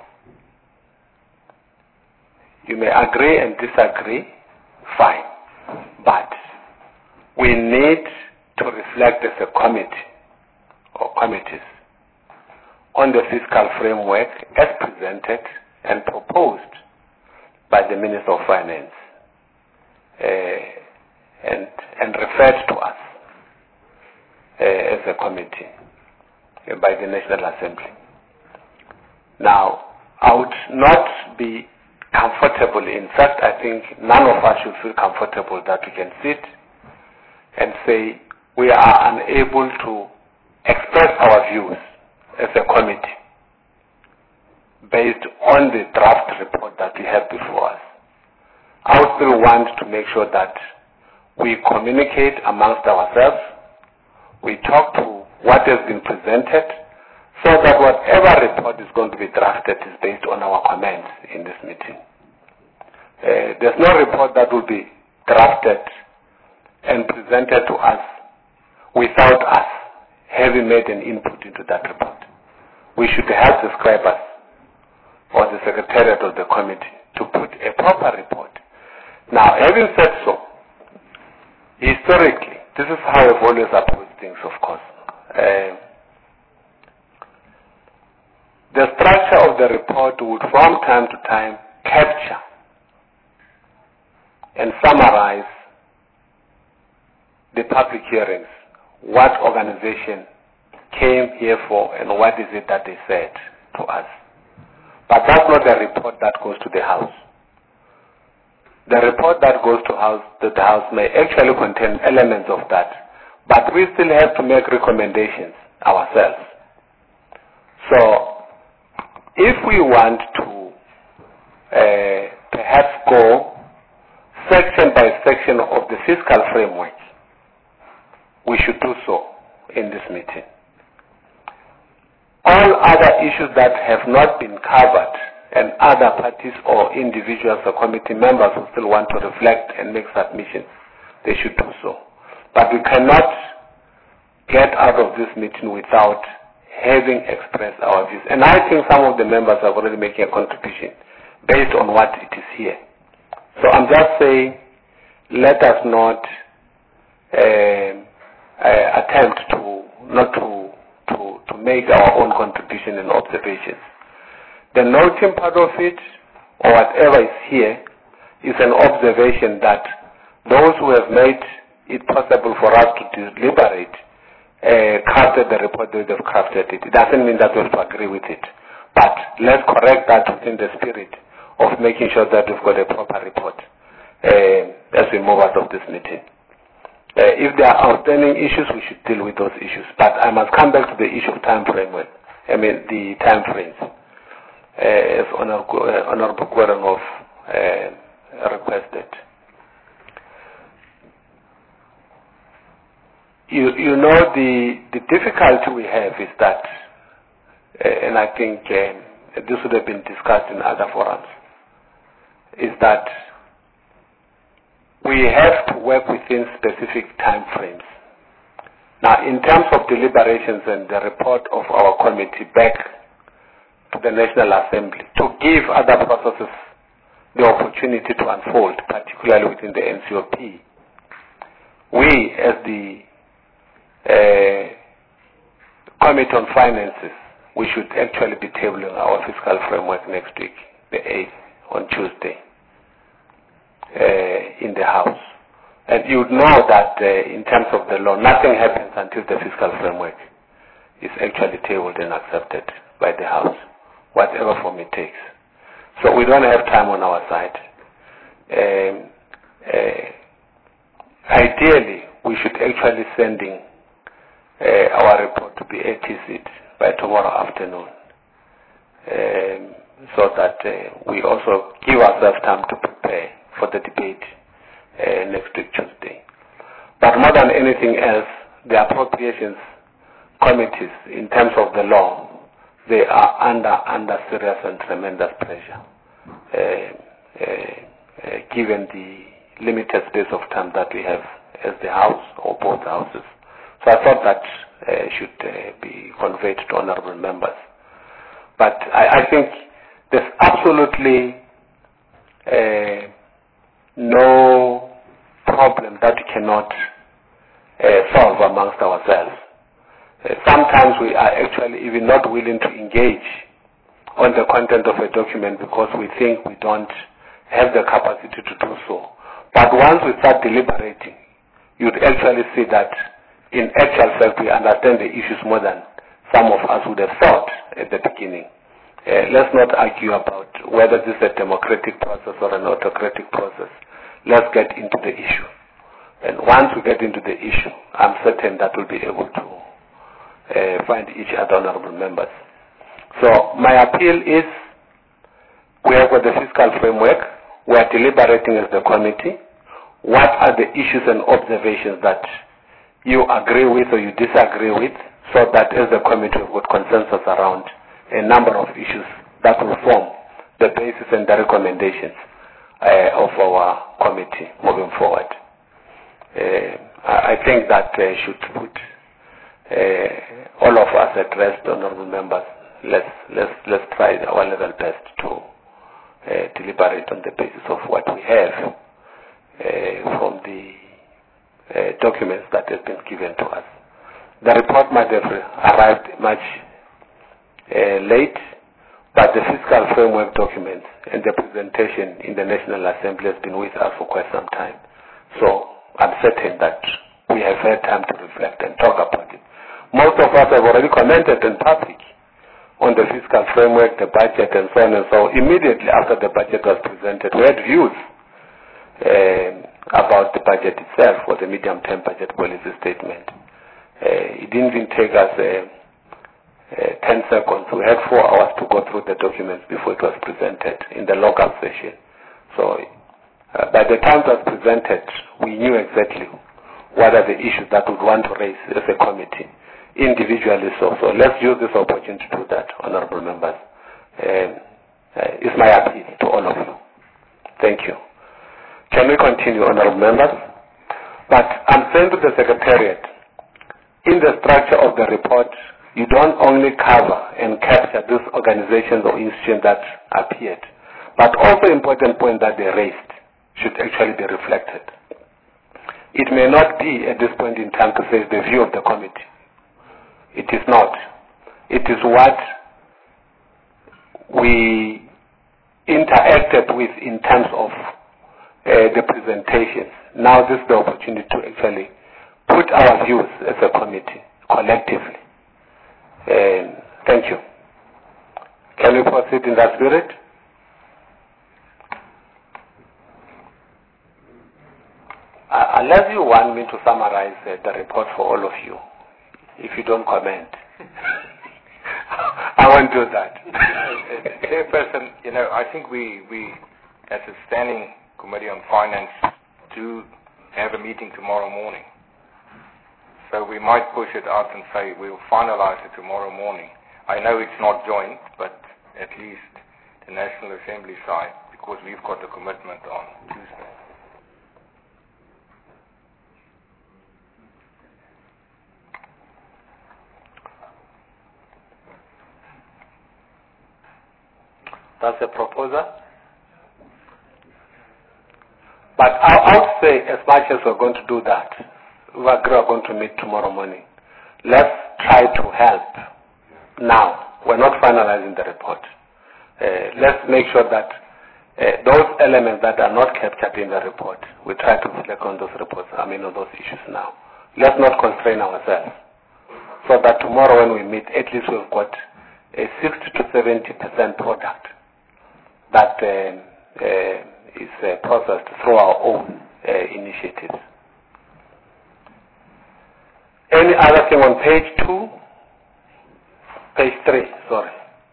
You may agree and disagree, fine. But we need to reflect as a committee or committees on the fiscal framework as presented and proposed by the Minister of Finance uh, and, and referred to us uh, as a committee uh, by the National Assembly. Now, I would not be comfortable, in fact I think none of us should feel comfortable that we can sit and say we are unable to express our views as a committee based on the draft report that we have before us. I would still want to make sure that we communicate amongst ourselves, we talk to what has been presented, so that whatever report is going to be drafted is based on our comments in this meeting. Uh, there's no report that will be drafted and presented to us without us having made an input into that report. We should have the scribers or the secretariat of the committee to put a proper report. Now, having said so, historically, this is how I've always approached things, of course. Uh, the structure of the report would from time to time capture and summarize the public hearings, what organization came here for and what is it that they said to us. But that's not the report that goes to the House. The report that goes to house, to the House may actually contain elements of that, but we still have to make recommendations ourselves. So, if we want to uh, perhaps go section by section of the fiscal framework, we should do so in this meeting. All other issues that have not been covered and other parties or individuals or committee members who still want to reflect and make submissions, they should do so. But we cannot get out of this meeting without having expressed our views. And I think some of the members are already making a contribution based on what it is here. So I'm just saying, let us not uh, uh, attempt to not to, to, to make our own contribution and observations. The noting part of it, or whatever is here, is an observation that those who have made it possible for us to deliberate uh, crafted the report the way they've crafted it. It doesn't mean that we have to agree with it. But let's correct that within the spirit of making sure that we've got a proper report uh, as we move out of this meeting. Uh, if there are outstanding issues, we should deal with those issues. But I must come back to the issue of time framework. I mean, the time frames. Uh, as Honorable, uh, Honorable Gweranov uh, requested. You, you know, the, the difficulty we have is that, uh, and I think um, this would have been discussed in other forums, is that we have to work within specific time frames. Now, in terms of deliberations and the report of our committee back to the National Assembly, to give other processes the opportunity to unfold, particularly within the N C O P, we as the uh, Committee on Finances, we should actually be tabling our fiscal framework next week, the eighth, on Tuesday, uh, in the House. And you would know that uh, in terms of the law, nothing happens until the fiscal framework is actually tabled and accepted by the House, whatever form it takes. So we don't have time on our side. Um, uh, ideally, we should actually sending uh, our report to be A T C'd by tomorrow afternoon, um, so that uh, we also give ourselves time to prepare for the debate uh, next week Tuesday. But more than anything else, the appropriations committees, in terms of the law, they are under under serious and tremendous pressure, uh, uh, uh, given the limited space of time that we have as the House or both houses. So I thought that uh, should uh, be conveyed to honorable members. But I, I think there's absolutely uh, no problem that we cannot uh, solve amongst ourselves. Uh, sometimes we are actually even not willing to engage on the content of a document because we think we don't have the capacity to do so. But once we start deliberating, you'd actually see that in actual fact we understand the issues more than some of us would have thought at the beginning. Uh, let's not argue about whether this is a democratic process or an autocratic process. Let's get into the issue. And once we get into the issue, I'm certain that we'll be able to uh, find each other, honorable members. So my appeal is, we have got the fiscal framework, we are deliberating as the committee. What are the issues and observations that you agree with or you disagree with, so that as the committee we've got consensus around a number of issues that will form the basis and the recommendations uh, of our committee moving forward. Uh, I think that uh, should put uh, all of us at rest, honorable members. Let's let's let's try our level best to uh, deliberate on the basis of what we have uh, from the uh, documents that have been given to us. The report might have arrived much uh, late, but the fiscal framework document and the presentation in the National Assembly has been with us for quite some time. So I'm certain that we have had time to reflect and talk about it. Most of us have already commented in public on the fiscal framework, the budget, and so on and so. Immediately after the budget was presented, we had views uh, about the budget itself, or the medium-term budget policy statement. Uh, it didn't even take us uh, uh, ten seconds. We had four hours to go through the documents before it was presented in the local session. So uh, by the time it was presented, we knew exactly what are the issues that we would want to raise as a committee, individually so. So let's use this opportunity to do that, honorable members. Um, uh, it's my appeal to all of you. Thank you. Can we continue, honorable members? But I'm saying to the Secretariat, in the structure of the report, you don't only cover and capture these organizations or institutions that appeared, but also important point that they raised should actually be reflected. It may not be at this point in time to say the view of the committee. It is not. It is what we interacted with in terms of uh, the presentations. Now this is the opportunity to actually put our views as a committee, collectively. Um, thank you. Can we proceed in that spirit? Uh, unless you want me to summarize uh, the report for all of you, if you don't comment. I won't do that. Chairperson, you know, I think we, we, as a standing committee on finance, do have a meeting tomorrow morning. So we might push it out and say we'll finalize it tomorrow morning. I know it's not joint, but at least the National Assembly side, because we've got a commitment on Tuesday. That's a proposal. But I, I would say, as much as we're going to do that, we agree we're going to meet tomorrow morning. Let's try to help now. We're not finalizing the report. Uh, let's make sure that uh, those elements that are not captured in the report, we try to reflect on those reports, I mean on those issues now. Let's not constrain ourselves. So that tomorrow when we meet, at least we've got a sixty to seventy percent product that um, uh, is uh, processed through our own uh, initiatives. Any other thing on page two? Page three, sorry.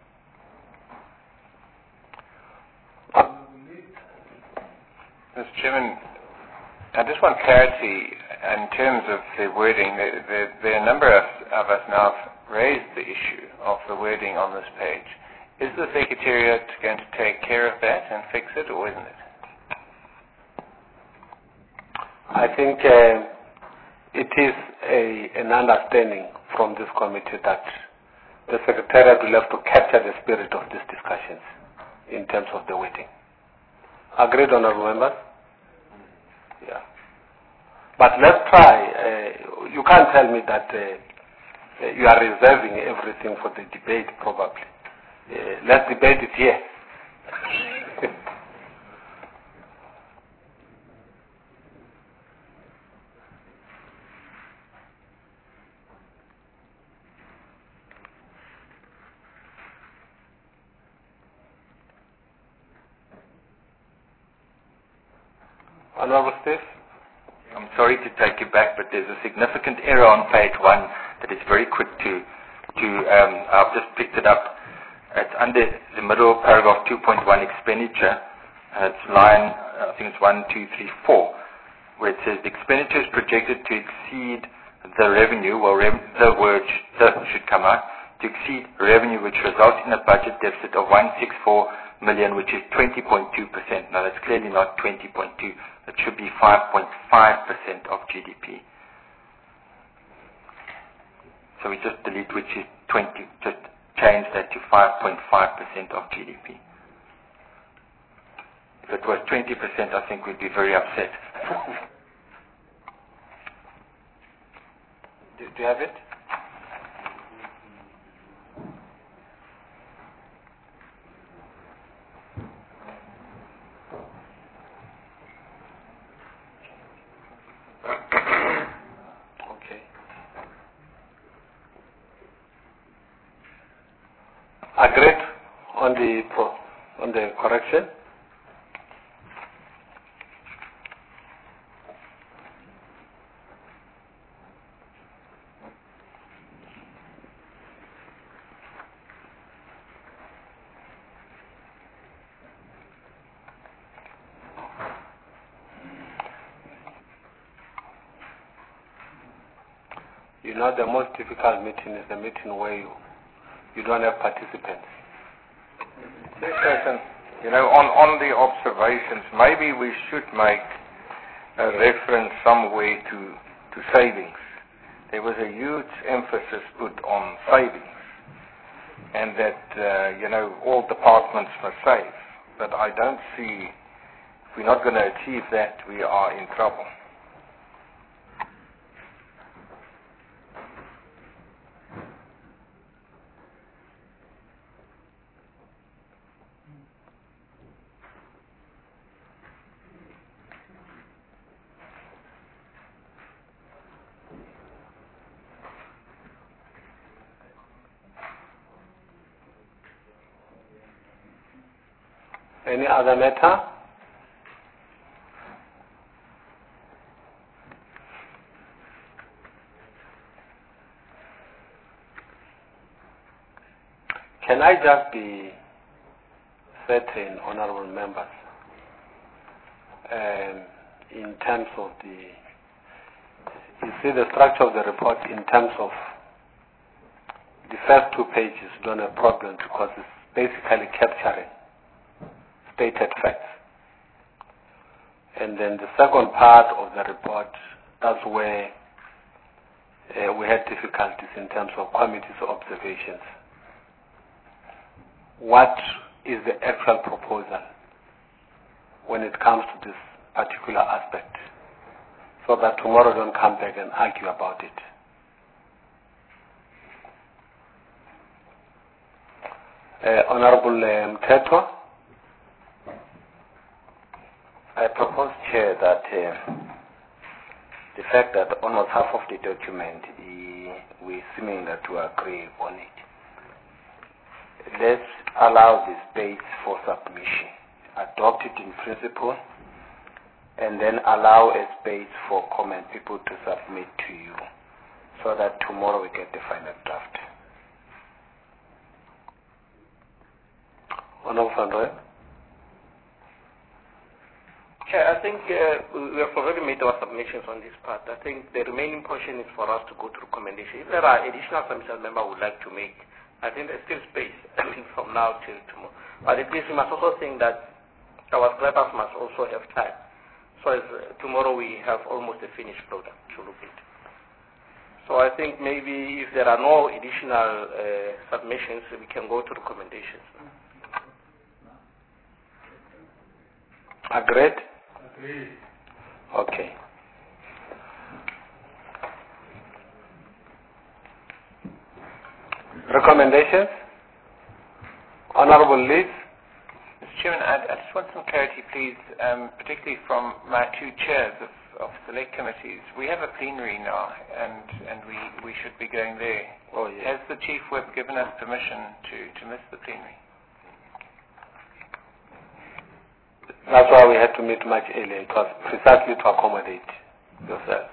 Mister Chairman, I just want clarity in terms of the wording. There, there, there are a number of, of us now have raised the issue of the wording on this page. Is the Secretariat going to take care of that and fix it, or isn't it? I think uh, it is a, an understanding from this committee that the Secretariat will have to capture the spirit of these discussions in terms of the wording. Agreed, honorable members? Yeah. But let's try. Uh, you can't tell me that uh, you are reserving everything for the debate, probably. Uh, let's debate it here. Honorable Steve? I'm sorry to take you back, but there's a significant error on page one that is very quick to, to um, I've just picked it up. It's under the middle paragraph two point one expenditure. Uh, it's line, uh, I think it's one, two, three, four, where it says the expenditure is projected to exceed the revenue, well, rev the word the should come out, to exceed revenue which results in a budget deficit of one hundred sixty-four million, which is twenty point two percent. Now that's clearly not twenty point two. It should be five point five percent of G D P. So we just delete which is twenty, just change that to five point five percent of G D P. If it was twenty percent, I think we'd be very upset. do, do you have it? Agreed on the pro, on the correction. You know, the most difficult meeting is the meeting where you you don't have participants. Chairperson, you know, on, on the observations, maybe we should make a reference somewhere to, to savings. There was a huge emphasis put on savings, and that, uh, you know, all departments must save. But I don't see, if we're not going to achieve that, we are in trouble. Any other matter? Can I just be certain, honorable members, um, in terms of the, you see the structure of the report in terms of the first two pages don't have problem because it's basically capturing stated facts. And then the second part of the report, that's where uh, we had difficulties in terms of committee's observations. What is the actual proposal when it comes to this particular aspect? So that tomorrow don't come back and argue about it. Uh, Honorable um, Mthethwa. I propose, Chair, that uh, the fact that almost half of the document, uh, we're seeming that to agree on it. Let's allow the space for submission, adopt it in principle, and then allow a space for common people to submit to you, so that tomorrow we get the final draft. Honorable Van Rooyen. Chair, I think uh, we have already made our submissions on this part. I think the remaining portion is for us to go to recommendation. If there are additional submissions member would like to make, I think there's still space I mean, from now till tomorrow. But at least we must also think that our scrappers must also have time. So as, uh, tomorrow we have almost a finished product to look at. So I think maybe if there are no additional uh, submissions, we can go to recommendations. Agreed? Agreed. Okay. Recommendations? Honorable Liz. Mister Chairman, I, I just want some clarity, please, um, particularly from my two chairs of, of select committees. We have a plenary now, and, and we, we should be going there. Oh, yes. Has the Chief Whip given us permission to, to miss the plenary? That's why we had to meet much earlier. It was precisely to accommodate yourself.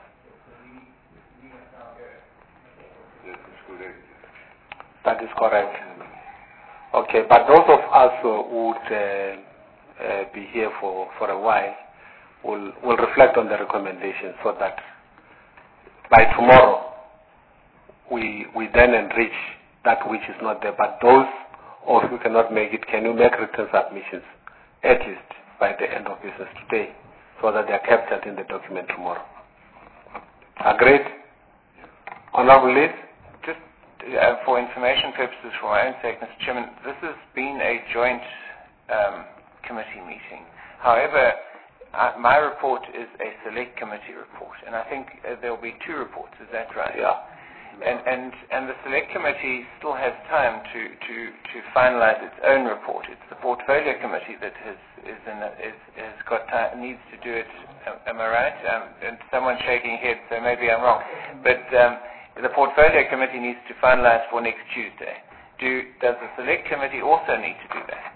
That is correct. Okay, but those of us who would uh, uh, be here for, for a while will will reflect on the recommendation so that by tomorrow we we then enrich that which is not there. But those of you who cannot make it, can you make written submissions at least by the end of business today, so that they are captured in the document tomorrow? Agreed? Honorable Liz? Just uh, for information purposes, for my own sake, Mister Chairman, this has been a joint um, committee meeting. However, uh, my report is a select committee report, and I think uh, there will be two reports. Is that right? Yeah. And and and the select committee still has time to to to finalize its own report. It's the portfolio committee that has is in a, is has got time, needs to do it. Am I right? Um, and someone's shaking head, so maybe I'm wrong. But um, the portfolio committee needs to finalize for next Tuesday. Do does the select committee also need to do that?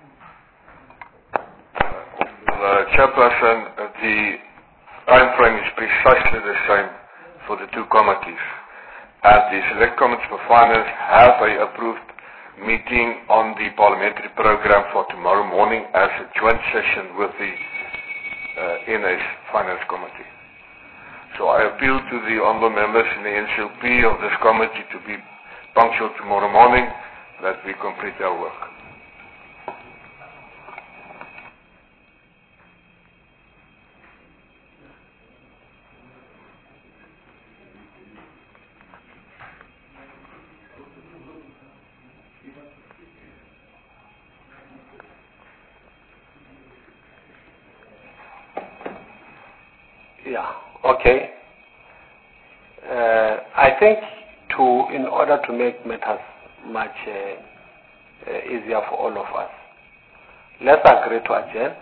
Uh, Chairperson, uh, the time frame is precisely the same for the two committees. And the Select Committee for Finance have a approved meeting on the parliamentary program for tomorrow morning as a joint session with the uh, N S Finance Committee. So I appeal to the honourable members in the N C L P of this committee to be punctual tomorrow morning, that we complete our work. Yeah, okay. Uh, I think to, in order to make matters much uh, uh, easier for all of us, let's agree to adjourn.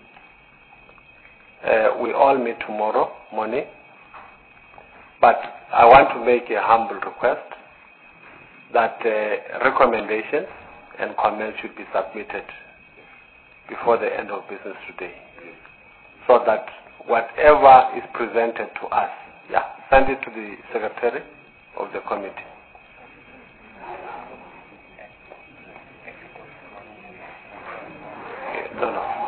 Uh, we all meet tomorrow morning, but I want to make a humble request that uh, recommendations and comments should be submitted before the end of business today, so that whatever is presented to us, yeah, send it to the secretary of the committee. No, no.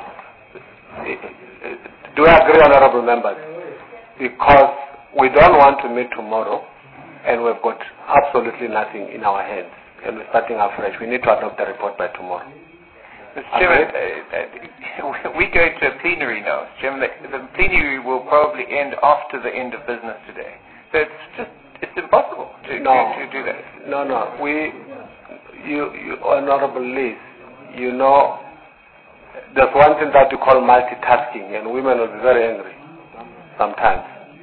Do you agree, honorable members? Because we don't want to meet tomorrow and we've got absolutely nothing in our hands and we're starting afresh. We need to adopt the report by tomorrow. Mister Chairman, uh, uh, we go to a plenary now. Mister Chairman, the, the plenary will probably end after the end of business today. So it's just, it's impossible to, no, to, to do that. No, no. We, you, you, Honorable Liz, you know, there's one thing that you call multitasking, and women will be very angry sometimes.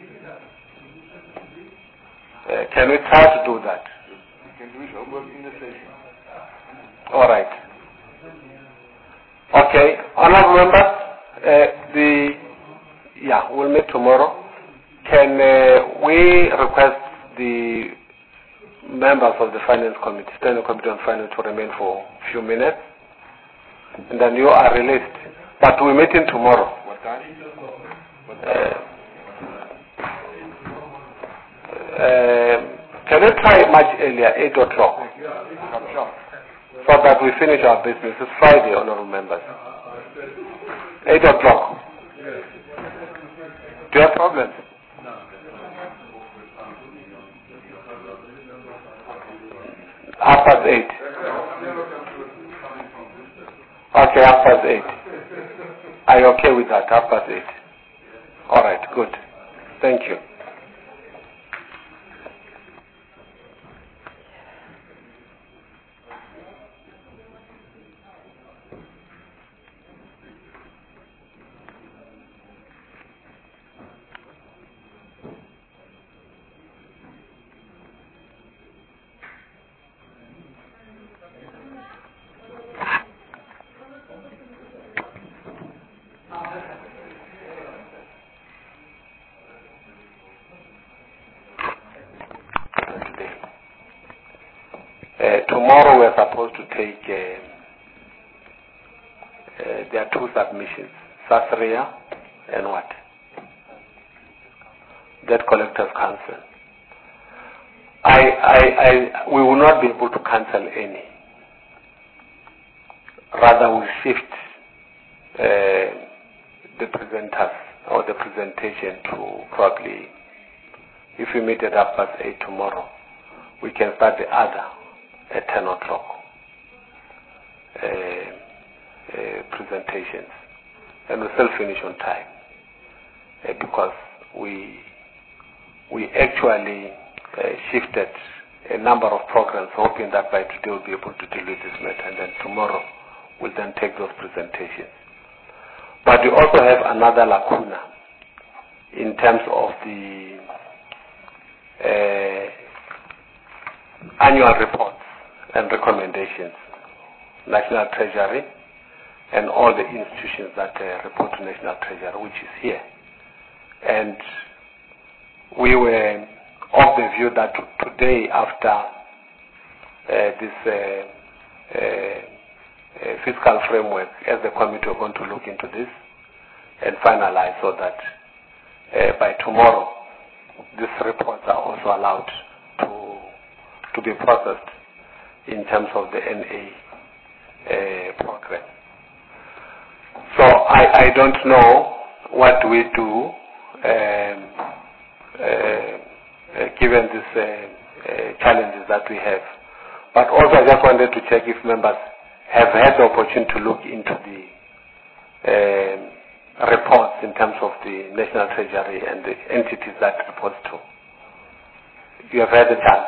Uh, can we try to do that? We can do his homework in the session. All right. Okay, honorable members, uh, the yeah, we'll meet tomorrow. Can uh, we request the members of the Finance Committee, Standing Committee on Finance, to remain for a few minutes, and then you are released. But we're meeting tomorrow. What time? What Uh, time? uh, can we try much earlier, eight o'clock? So that we finish our business. It's Friday, honorable members. Eight o'clock. Do you have problems? Half past eight. Okay, half past eight. Are you okay with that? Half past eight. All right, good. Thank you. Uh, tomorrow we're supposed to take, uh, uh, there are two submissions, Sasria and what? Debt Collectors Council. I, I, I, we will not be able to cancel any. Rather, we'll shift uh, the presenters or the presentation to probably, if we meet at half past eight tomorrow, we can start the other at ten o'clock uh, uh, presentations, and we'll still finish on time uh, because we we actually uh, shifted a number of programs, hoping that by today we'll be able to deal with this matter, and then tomorrow we'll then take those presentations. But we also have another lacuna in terms of the uh, annual reports and recommendations, National Treasury, and all the institutions that uh, report to National Treasury, which is here. And we were of the view that today, after uh, this uh, uh, uh, fiscal framework, as the committee are going to look into this and finalize, so that uh, by tomorrow, these reports are also allowed to to be processed in terms of the N A uh, program. So I, I don't know what we do um, uh, uh, given these uh, uh, challenges that we have. But also I just wanted to check if members have had the opportunity to look into the um, reports in terms of the National Treasury and the entities that reports to. You have had the chance?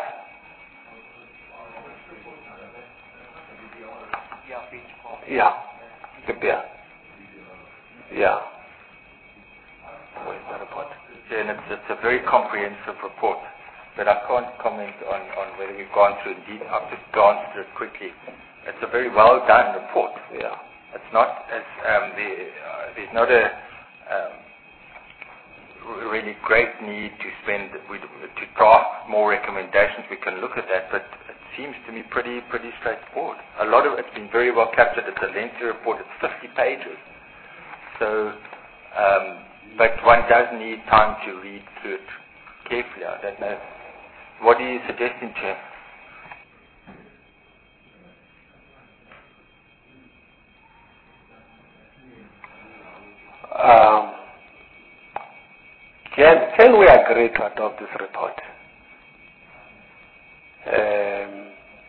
Yeah. Yeah. Yeah. Where's the report? And it's, it's a very comprehensive report, but I can't comment on, on whether we've gone through it. I've just glanced through it quickly. It's a very well done report. Yeah. It's not as um, the, uh, there's not a um, really great need to spend we, to draft more recommendations. We can look at that, but it seems to me pretty pretty straightforward. A lot of it's been very well captured. It's a lengthy report. It's fifty pages. So, um, but one does need time to read through it carefully. I don't know. What are you suggesting, Chair? Um, can, can we agree to adopt this report? Um,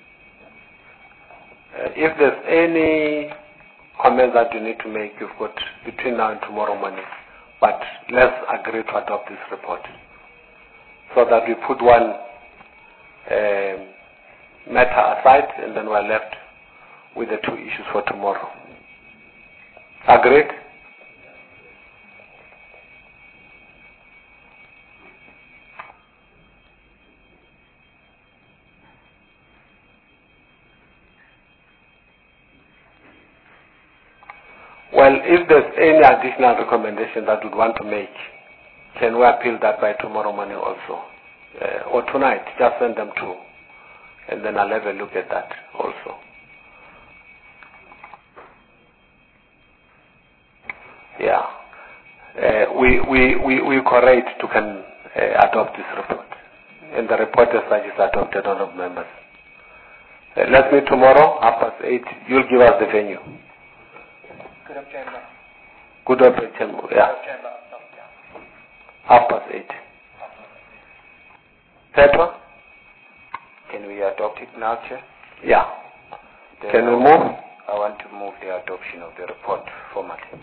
uh, if there's any comments that you need to make, you've got between now and tomorrow morning. But let's agree to adopt this report so that we put one um, matter aside and then we're left with the two issues for tomorrow. Agreed? Well, if there's any additional recommendation that we'd want to make, can we appeal that by tomorrow morning also? Uh, or tonight, just send them to, and then I'll have a look at that also. Yeah. Uh, we, we, we, we correct to can uh, adopt this report. And the report as such is adopted on the members. Uh, let's meet tomorrow, half past eight. You'll give us the venue. Good up, Chamber. Good up, Chamber. Yeah. Half past eight. Petra? Can we adopt it now, Chair? Yeah. Then Can we I move? I want to move the adoption of the report formally.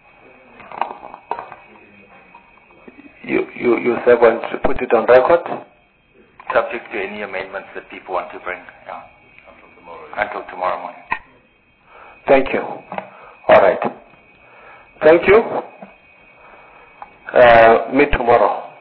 You, you, you say want to put it on record? Subject to any amendments that people want to bring. Yeah. Until tomorrow. Until tomorrow morning. Thank you. All right. Thank you. Uh, meet tomorrow.